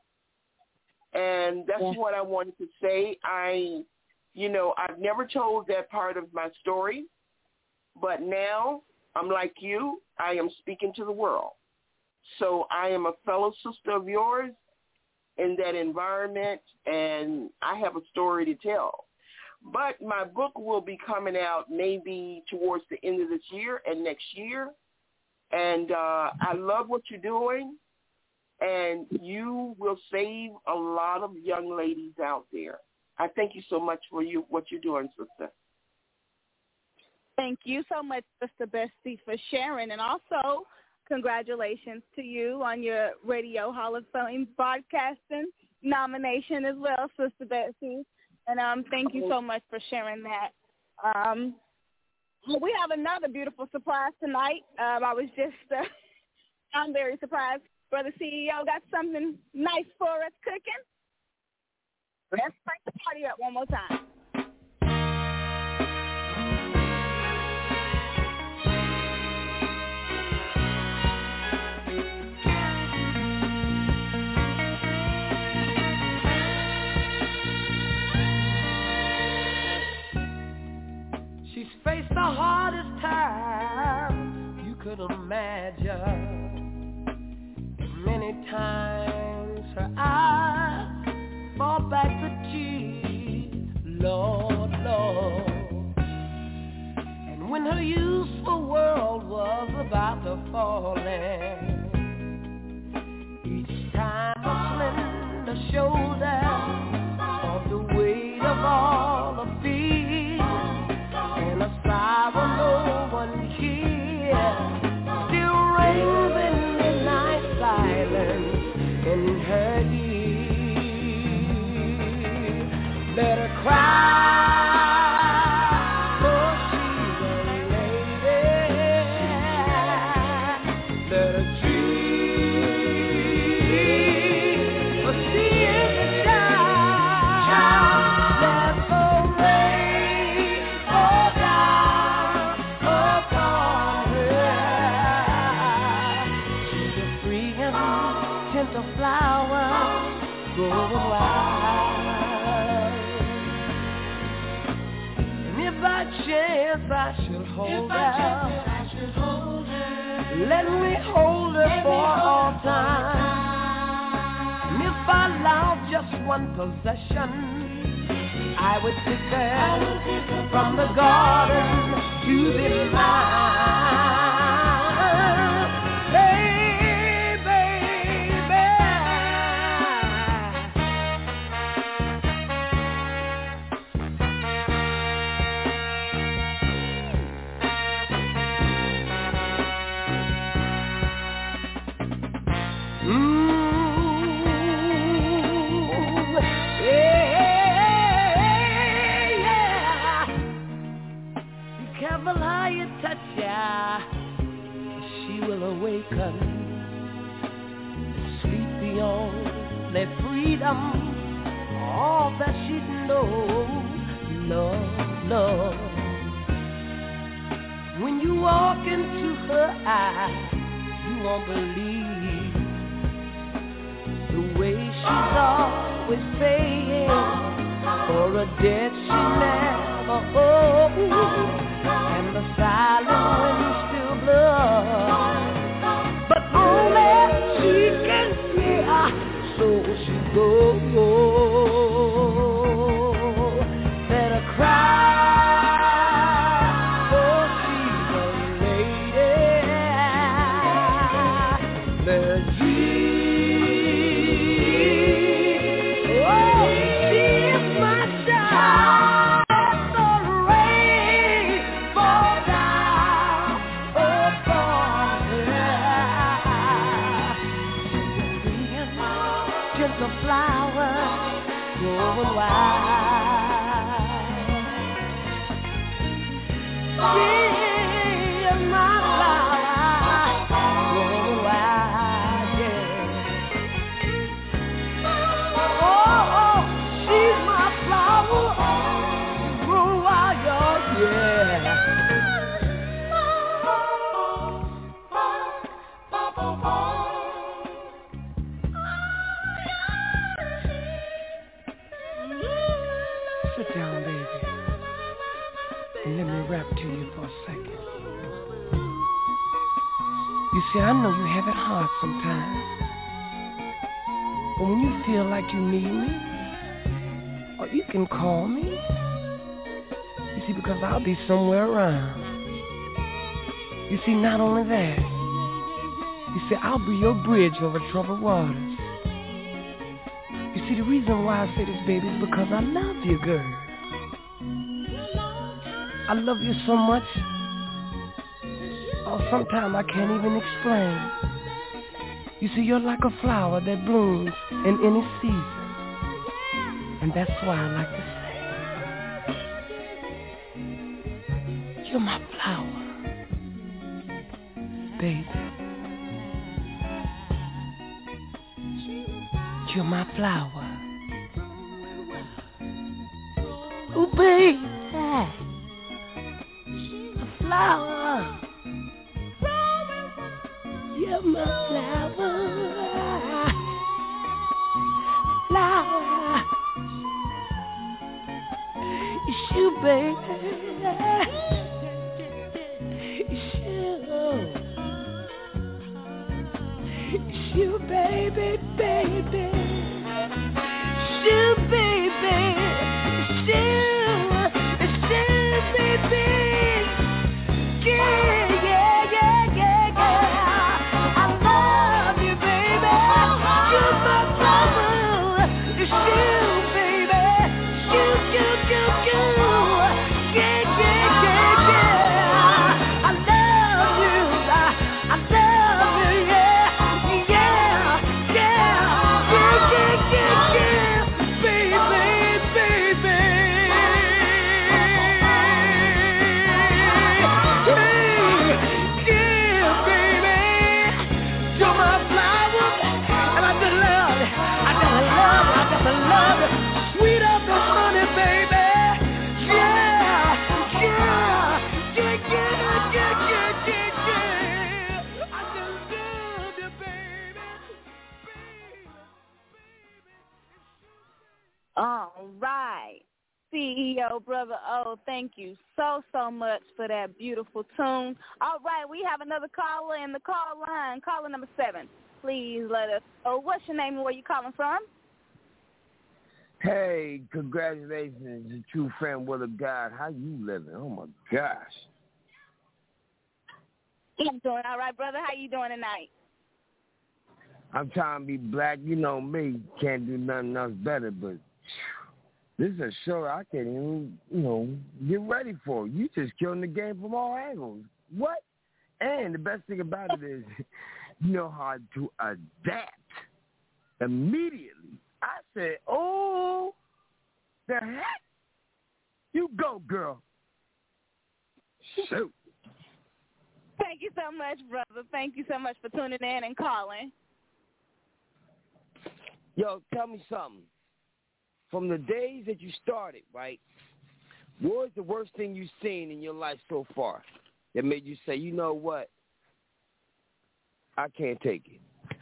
And that's yeah. what I wanted to say. I, you know, I've never told that part of my story, but now I'm like you. I am speaking to the world. So I am a fellow sister of yours in that environment, and I have a story to tell. But my book will be coming out maybe towards the end of this year and next year. And uh, I love what you're doing, and you will save a lot of young ladies out there. I thank you so much for you what you're doing, sister. Thank you so much, Sister Bessie, for sharing. And also, congratulations to you on your Radio Hall of Fame broadcasting nomination as well, Sister Bessie. And um, thank you so much for sharing that. Um, we have another beautiful surprise tonight. Um, I was just, uh, I'm very surprised. Brother C E O got something nice for us cooking. Let's crank the party up one more time. She's faced the hardest time you could imagine. Many times her eyes fall back to tears, Lord, Lord. And when her useful world was about to fall in, each time a slender shoulder of the weight of all the fear, and a sigh from no one hears, still rings in midnight silence in her ear. Let her cry, for she's a lady. Let her dream, for she is a child. Let the rain fall down upon her. She's a free and tender flower growing wild. hold her. Let me hold her for all time. If I allowed just one possession, I would pick her from the garden to be mine. Sleep beyond that freedom, all that she knows, love, love. When you walk into her eyes, you won't believe the way she's always saying, for a debt she never owed, and the silent wind still blows. But only she can hear, so she goes. Better cry, for she's a lady. The G, oh, she is my child. The rain falls down upon the flower growing wild. She is my flower growing wild, yeah. Oh, oh, she's my flower growing wild, yeah. Sit down, baby, and let me rap to you for a second. You see, I know you have it hard sometimes, but when you feel like you need me, or you can call me. You see, because I'll be somewhere around. You see, not only that, you see, I'll be your bridge over troubled waters. You see, the reason why I say this, baby, is because I love you, girl. I love you so much, or sometimes I can't even explain. You see, you're like a flower that blooms in any season, and that's why I like to say, you're my flower, baby. You're my flower. Oh, baby, a flower. You're my flower. Flower. It's you, baby. It's you. It's you, baby, baby. It's you, baby. It's you. It's you, baby. Yeah, yeah, yeah, yeah, yeah. I love you, baby. You're my flower. It's you, baby. You, you, you, you. Yeah, yeah, yeah, yeah. I love you. I, I love you, yeah. Yeah, yeah, yeah, yeah, yeah, yeah. Baby, baby. All right. C E O, Brother O, thank you so, so much for that beautiful tune. All right, we have another caller in the call line, caller number seven. Please let us know what's your name and where you calling from. Hey, congratulations, true friend, Will of God. How you living? Oh, my gosh. I'm doing all right, brother. How you doing tonight? I'm trying to be black. You know me. Can't do nothing else better, but this is a show I can't even, you know, get ready for. You just killing the game from all angles. What? And the best thing about it is you know how to adapt immediately. I said, oh, the heck? You go, girl. Shoot. Thank you so much, brother. Thank you so much for tuning in and calling. Yo, tell me something. From the days that you started, right, what was the worst thing you've seen in your life so far that made you say, you know what, I can't take it?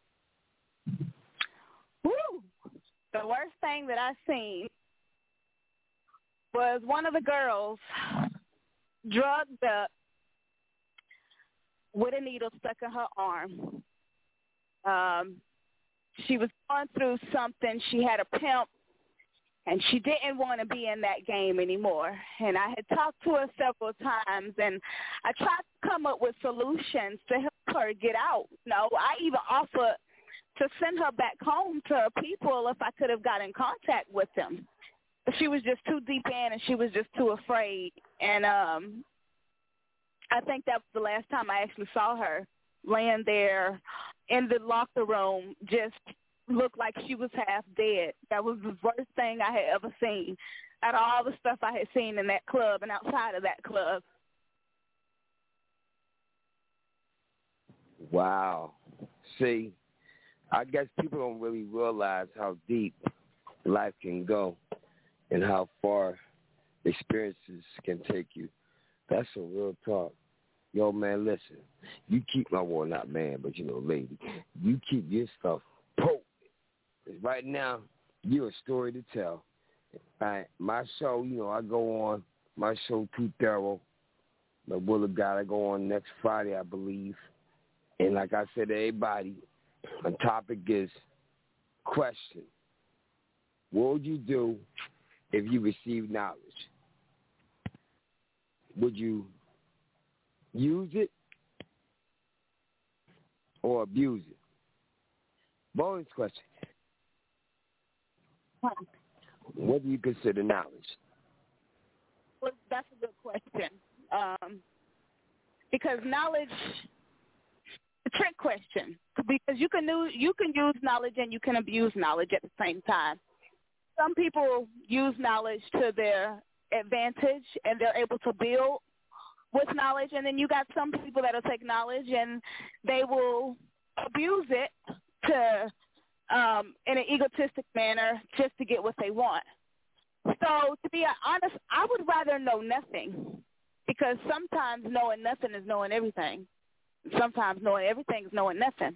Woo! The worst thing that I seen was one of the girls drugged up with a needle stuck in her arm. Um, she was going through something. She had a pimp, and she didn't want to be in that game anymore. And I had talked to her several times, and I tried to come up with solutions to help her get out. You know, I even offered to send her back home to her people if I could have got in contact with them. But she was just too deep in, and she was just too afraid. And um, I think that was the last time I actually saw her, laying there in the locker room, just looked like she was half dead. That was the worst thing I had ever seen out of all the stuff I had seen in that club and outside of that club. Wow. See, I guess people don't really realize how deep life can go and how far experiences can take you. That's a real talk. Yo, man, listen. You keep my well, not man, but, you know, lady. You keep your stuff potent. Right now, you're a story to tell. I, my show, you know, I go on, my show, Too Thorough. The Will of God, I go on next Friday, I believe. And like I said to everybody, the topic is question. What would you do if you received knowledge? Would you use it or abuse it? Bonus question. What do you consider knowledge? Well, that's a good question. Um, because knowledge, a trick question. Because you can use, you can use knowledge and you can abuse knowledge at the same time. Some people use knowledge to their advantage and they're able to build with knowledge, and then you got some people that'll take knowledge and they will abuse it to um, in an egotistic manner just to get what they want. So to be honest, I would rather know nothing, because sometimes knowing nothing is knowing everything. Sometimes knowing everything is knowing nothing.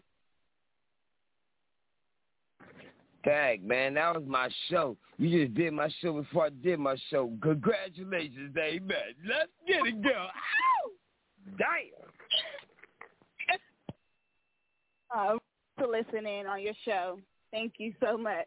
Dang, man, that was my show. You just did my show before I did my show. Congratulations, amen. Let's get it, girl. Ow! Damn. Uh, for listening on your show. Thank you so much.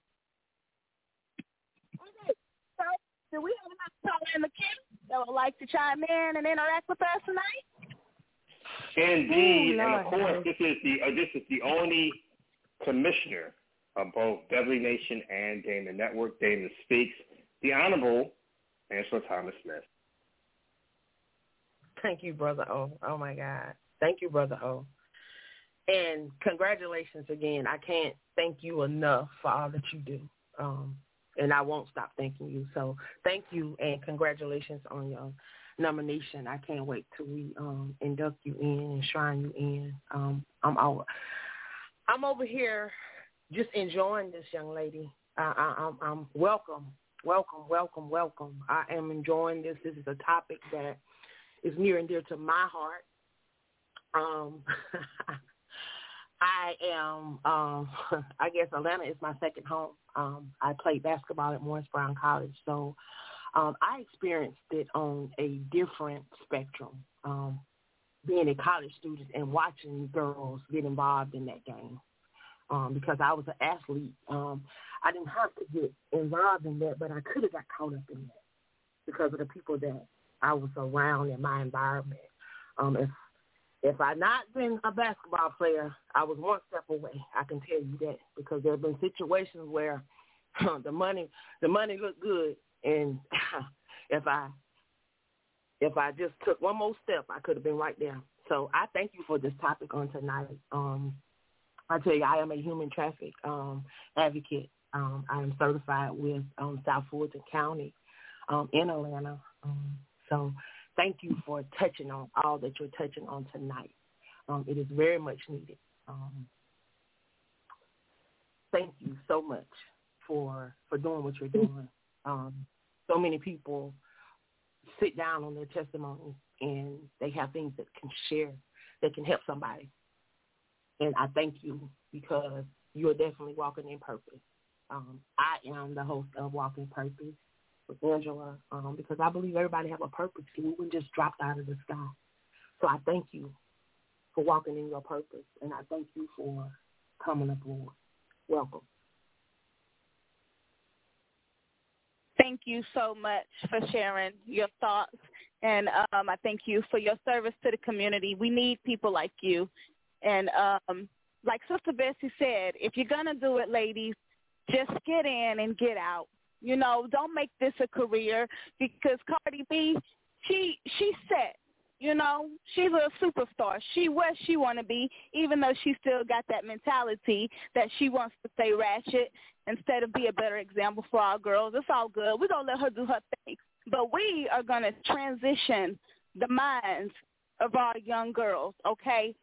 Okay, so do we have a caller in the queue that would like to chime in and interact with us tonight? Indeed, Ooh, and of course, this is the uh, this is the only commissioner of both Beverly Nation and Damon Network, Damon Speaks, the Honorable Angela Thomas Smith. Thank you, Brother O. Oh, my God. Thank you, Brother O. And congratulations again. I can't thank you enough for all that you do. Um, and I won't stop thanking you. So thank you and congratulations on your nomination. I can't wait till we um, induct you in and shrine you in. Um, I'm over, I'm over here just enjoying this young lady. I, I, I'm, I'm welcome, welcome, welcome, welcome. I am enjoying this. This is a topic that is near and dear to my heart. Um, I am, um, I guess Atlanta is my second home. Um, I played basketball at Morris Brown College, so um, I experienced it on a different spectrum, um, being a college student and watching girls get involved in that game. Um, because I was an athlete, um, I didn't have to get involved in that, but I could have got caught up in that because of the people that I was around in my environment. Um, if If I not been a basketball player, I was one step away. I can tell you that, because there have been situations where the money the money looked good, and if I if I just took one more step, I could have been right there. So I thank you for this topic on tonight. Um, I tell you, I am a human traffic um, advocate. Um, I am certified with um, South Fulton County um, in Atlanta. Um, so. Thank you for touching on all that you're touching on tonight. Um, it is very much needed. Um, thank you so much for for doing what you're doing. Um, so many people sit down on their testimony and they have things that can share, that can help somebody. And I thank you, because you're definitely walking in purpose. Um, I am the host of Walking Purpose with Angela, um, because I believe everybody have a purpose. We wouldn't just drop out of the sky. So I thank you for walking in your purpose, and I thank you for coming aboard. Welcome. Thank you so much for sharing your thoughts, and um, I thank you for your service to the community. We need people like you. And um, like Sister Bessie said, if you're going to do it, ladies, just get in and get out. You know, don't make this a career, because Cardi B, she she's set. You know, she's a superstar. She where she want to be, even though she still got that mentality that she wants to stay ratchet instead of be a better example for our girls. It's all good. We're going to let her do her thing. But we are going to transition the minds of our young girls, okay?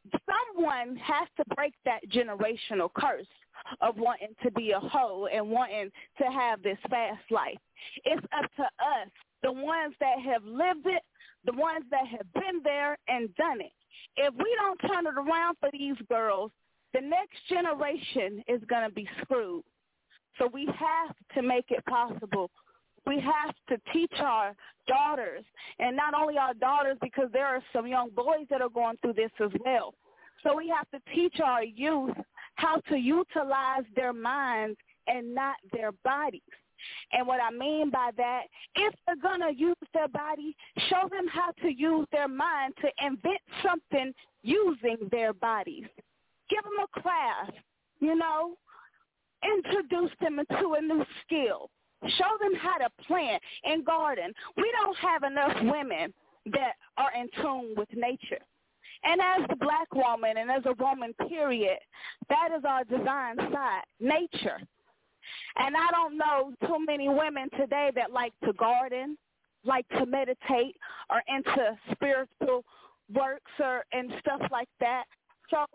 Someone has to break that generational curse of wanting to be a hoe and wanting to have this fast life. It's up to us, the ones that have lived it, the ones that have been there and done it. If we don't turn it around for these girls, the next generation is going to be screwed. So we have to make it possible. We have to teach our daughters, and not only our daughters, because there are some young boys that are going through this as well. So we have to teach our youth how to utilize their minds and not their bodies. And what I mean by that, if they're going to use their body, show them how to use their mind to invent something using their bodies. Give them a class, you know. Introduce them into a new skill. Show them how to plant and garden. We don't have enough women that are in tune with nature. And as the black woman and as a woman, period, that is our design side, nature. And I don't know too many women today that like to garden, like to meditate, or into spiritual works or and stuff like that. So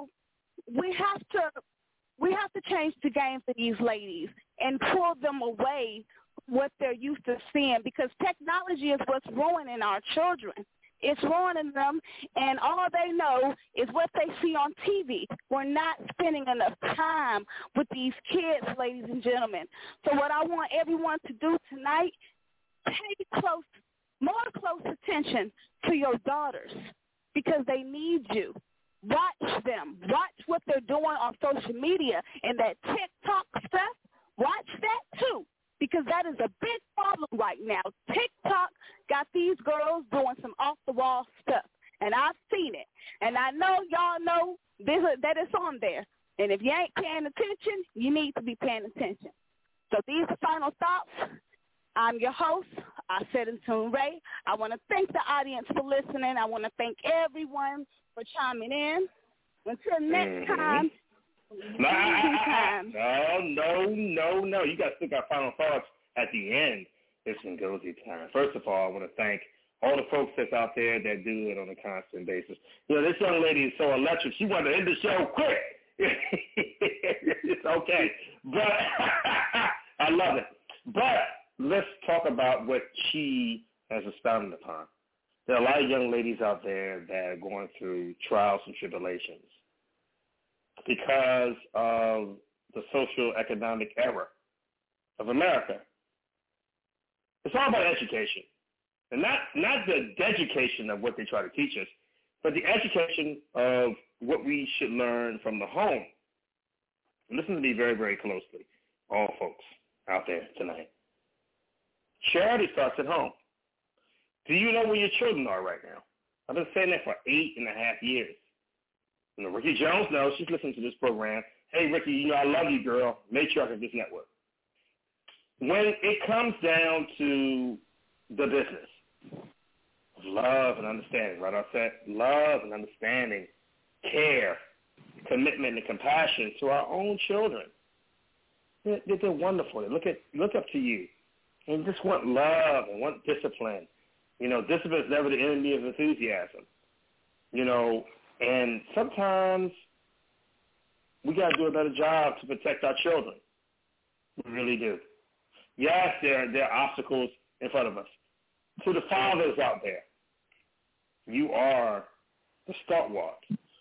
we have to we have to change the game for these ladies and pull them away from what they're used to seeing, because technology is what's ruining our children. It's ruining them, and all they know is what they see on T V. We're not spending enough time with these kids, ladies and gentlemen. So what I want everyone to do tonight, pay close, more close attention to your daughters, because they need you. Watch them. Watch what they're doing on social media and that TikTok stuff. Watch that too, because that is a big problem right now. TikTok got these girls doing some off-the-wall stuff, and I've seen it. And I know y'all know this, that it's on there. And if you ain't paying attention, you need to be paying attention. So these are final thoughts. I'm your host, I said Antune Ray. I want to thank the audience for listening. I want to thank everyone for chiming in. Until next mm-hmm. time. Nah, no, no, no, no. You got still got final thoughts at the end. It's Ngozi time. First of all, I want to thank all the folks that's out there that do it on a constant basis. You know, this young lady is so electric. She wanted to end the show quick. It's okay. But I love it. But let's talk about what she has expounded upon. There are a lot of young ladies out there that are going through trials and tribulations. because of the social economic era of America. It's all about education. And not, not the education of what they try to teach us, but the education of what we should learn from the home. Listen to me very, very closely, all folks out there tonight. Charity starts at home. Do you know where your children are right now? I've been saying that for eight and a half years. You know, Ricky Jones knows. She's listening to this program. Hey, Ricky, you know, I love you, girl. Matriarch of this network. When it comes down to the business of love and understanding, right? I said love and understanding, care, commitment and compassion to our own children. They're, they're wonderful. They look at look up to you and just want love and want discipline. You know, discipline is never the enemy of enthusiasm. You know, and sometimes we got to do a better job to protect our children. We really do. Yes, there, there are obstacles in front of us. To the fathers out there, you are the stalwart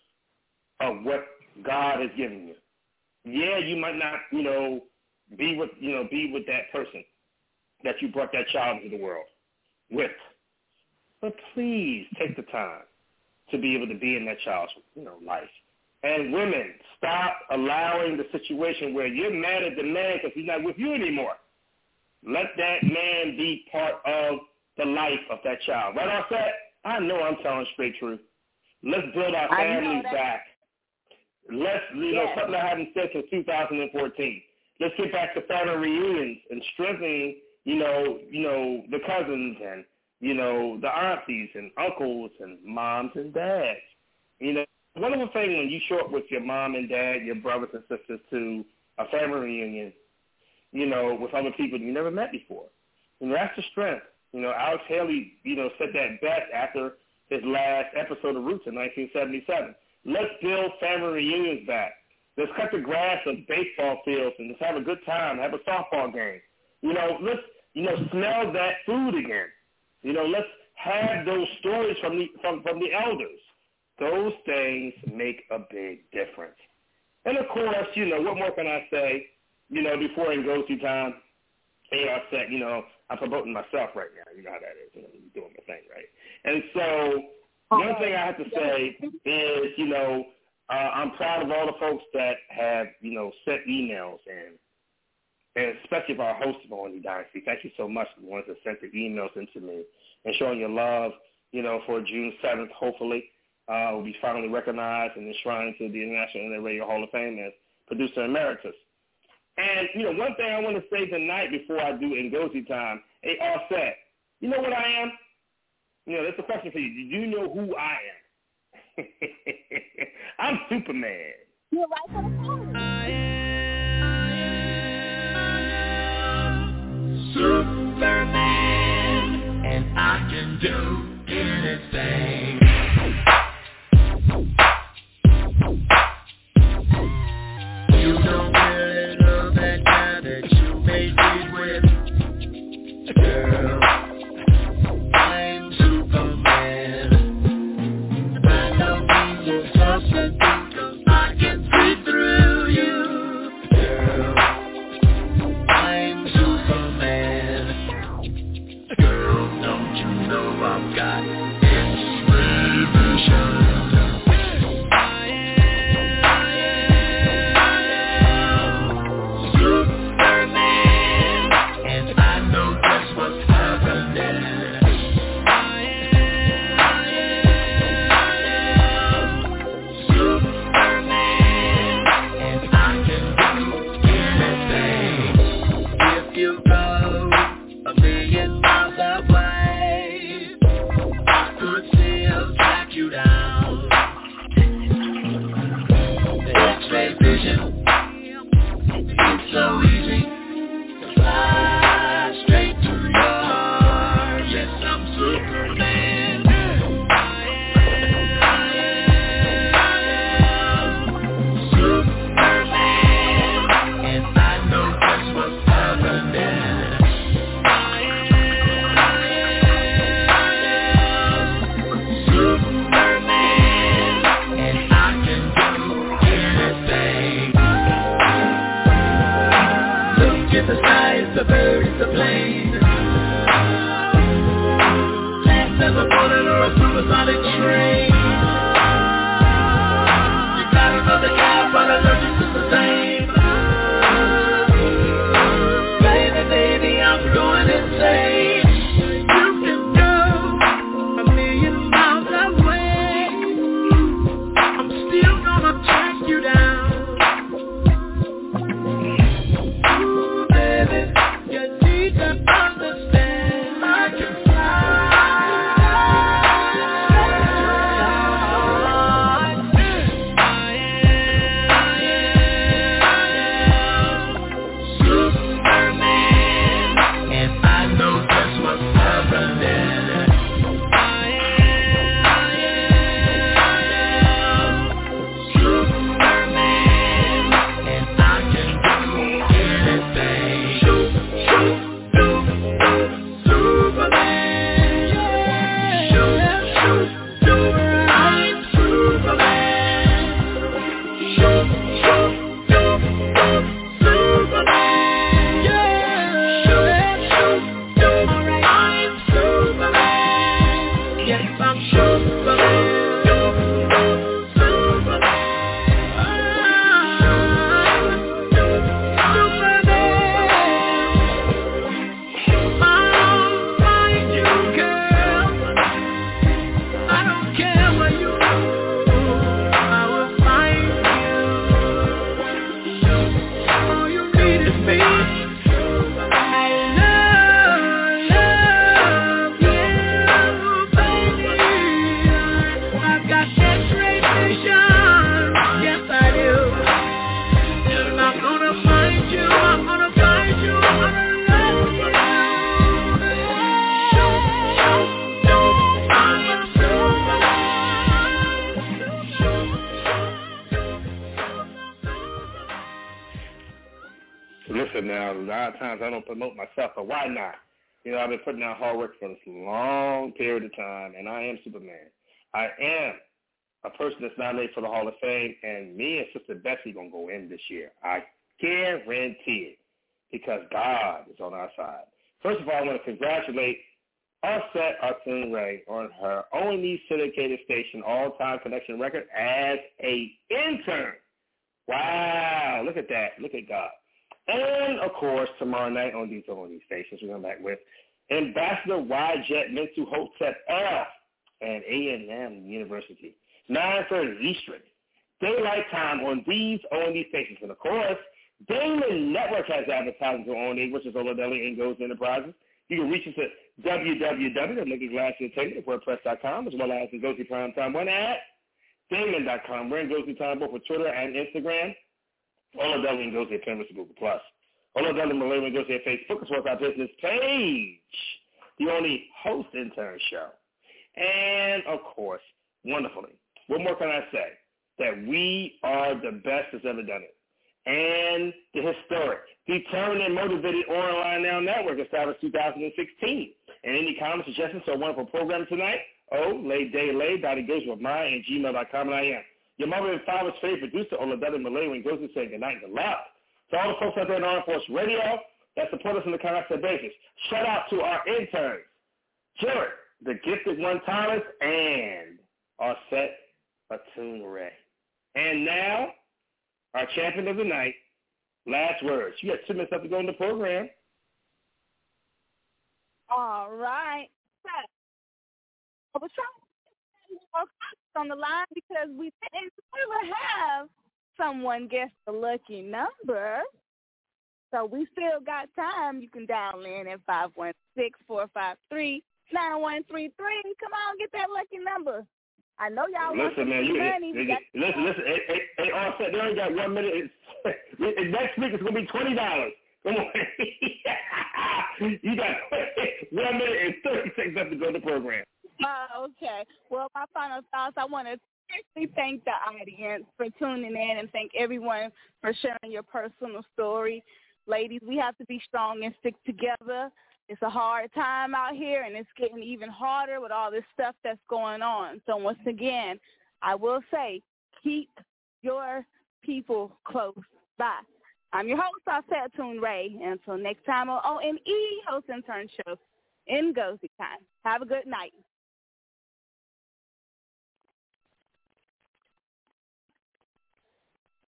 of what God has given you. Yeah, you might not, you know, be with, you know, be with that person that you brought that child into the world with. But please take the time to be able to be in that child's, you know, life. And women, stop allowing the situation where you're mad at the man because he's not with you anymore. Let that man be part of the life of that child. Right off that, I know I'm telling straight truth. Let's build our families back. Let's, you know, yes. something I haven't said since two thousand fourteen. Let's get back to family reunions and strengthening, you know, you know, the cousins and, you know, the aunties and uncles and moms and dads. You know, wonderful thing when you show up with your mom and dad, your brothers and sisters to a family reunion, you know, with other people you never met before. And that's the strength. You know, Alex Haley, you know, said that best after his last episode of Roots in nineteen seventy-seven. Let's build family reunions back. Let's cut the grass of baseball fields and let's have a good time, have a softball game. You know, let's, you know, smell that food again. You know, let's have those stories from the from, from the elders. Those things make a big difference. And, of course, you know, what more can I say, you know, before it goes to time? Hey, I said, you know, I'm promoting myself right now. You know how that is. You know, I'm doing my thing, right? And so one thing I have to say is, you know, uh, I'm proud of all the folks that have, you know, sent emails and and especially for our hosts of O N E Dynasty. Thank you so much for the ones that sent the emails into me and showing your love, you know, for June seventh, hopefully. Uh, will be finally recognized and enshrined to the International Internet Radio Hall of Fame as producer emeritus. And, you know, one thing I want to say tonight before I do Ngozi time, hey, Offset, you know what I am? You know, that's a question for you. Do you know who I am? I'm Superman. You're right for the phone. I am Superman, and I can do anything. You don't really love that guy that you made it with, girl. I'm Superman. I know you will toss and think 'cause I can see through you, girl. I'm Superman. Girl, don't you know I've got X-ray vision? Yeah. now. A lot of times I don't promote myself, but why not? You know, I've been putting out hard work for this long period of time, and I am Superman. I am a person that's nominated for the Hall of Fame, and me and Sister Betsy going to go in this year. I guarantee it, because God is on our side. First of all, I want to congratulate Offset Atun Ray on her O and E syndicated station all-time connection record as a intern. Wow, look at that. Look at God. And, of course, tomorrow night on these O and E stations, we're going back with Ambassador Y-Jet Mentu Hotep F and A and M University, nine thirty Eastern. Daylight time on these O and E stations. And, of course, Damon Network has advertising on O and E, which is Oladeli and Goes Enterprises. You can reach us at w w w dot naked glass entertainment wordpress dot com, as well as Ngozi Primetime one at damon dot com. We're in Ngozi Time both for Twitter and Instagram. Oladeli and Ngozi at Pinterest and Google Plus. Oladeli and Malay and Ngozi at Facebook, as well as our business page, the only host intern show. And, of course, wonderfully, what more can I say? That we are the best that's ever done it. And the historic, determined and motivated Online Now Network established two thousand sixteen. And any comments, suggestions for a wonderful program tonight? Oh, lay day lay, Dottie goes with mine and gmail dot com, and I am your mother and father's favorite producer, Oladeli Malay, when goes to say good night and good luck. To all the folks out there in Armed Force Radio that support us on the constant basis, shout out to our interns, Jared, the gifted one Thomas, and Offset Atun Ray. And now, our champion of the night, last words. You got two minutes left to go in the program. All right. I was trying to get on the line because we didn't really have someone guess the lucky number. So we still got time. You can dial in at five one six, four five three, nine one three three. Come on, get that lucky number. I know y'all want listen, some man, you, money. Listen, listen, listen. Hey, hey, hey, Offset, they only got one minute. It's, next week it's going to be twenty dollars. Come on. You got one minute and thirty seconds left to go to the program. Uh, okay. Well, my final thoughts, I want to seriously thank the audience for tuning in and thank everyone for sharing your personal story. Ladies, we have to be strong and stick together. It's a hard time out here, and it's getting even harder with all this stuff that's going on. So once again, I will say, keep your people close by. I'm your host, Offset Atun Ray. Until next time on O N E Host Intern Show in Ngozi Time. Have a good night.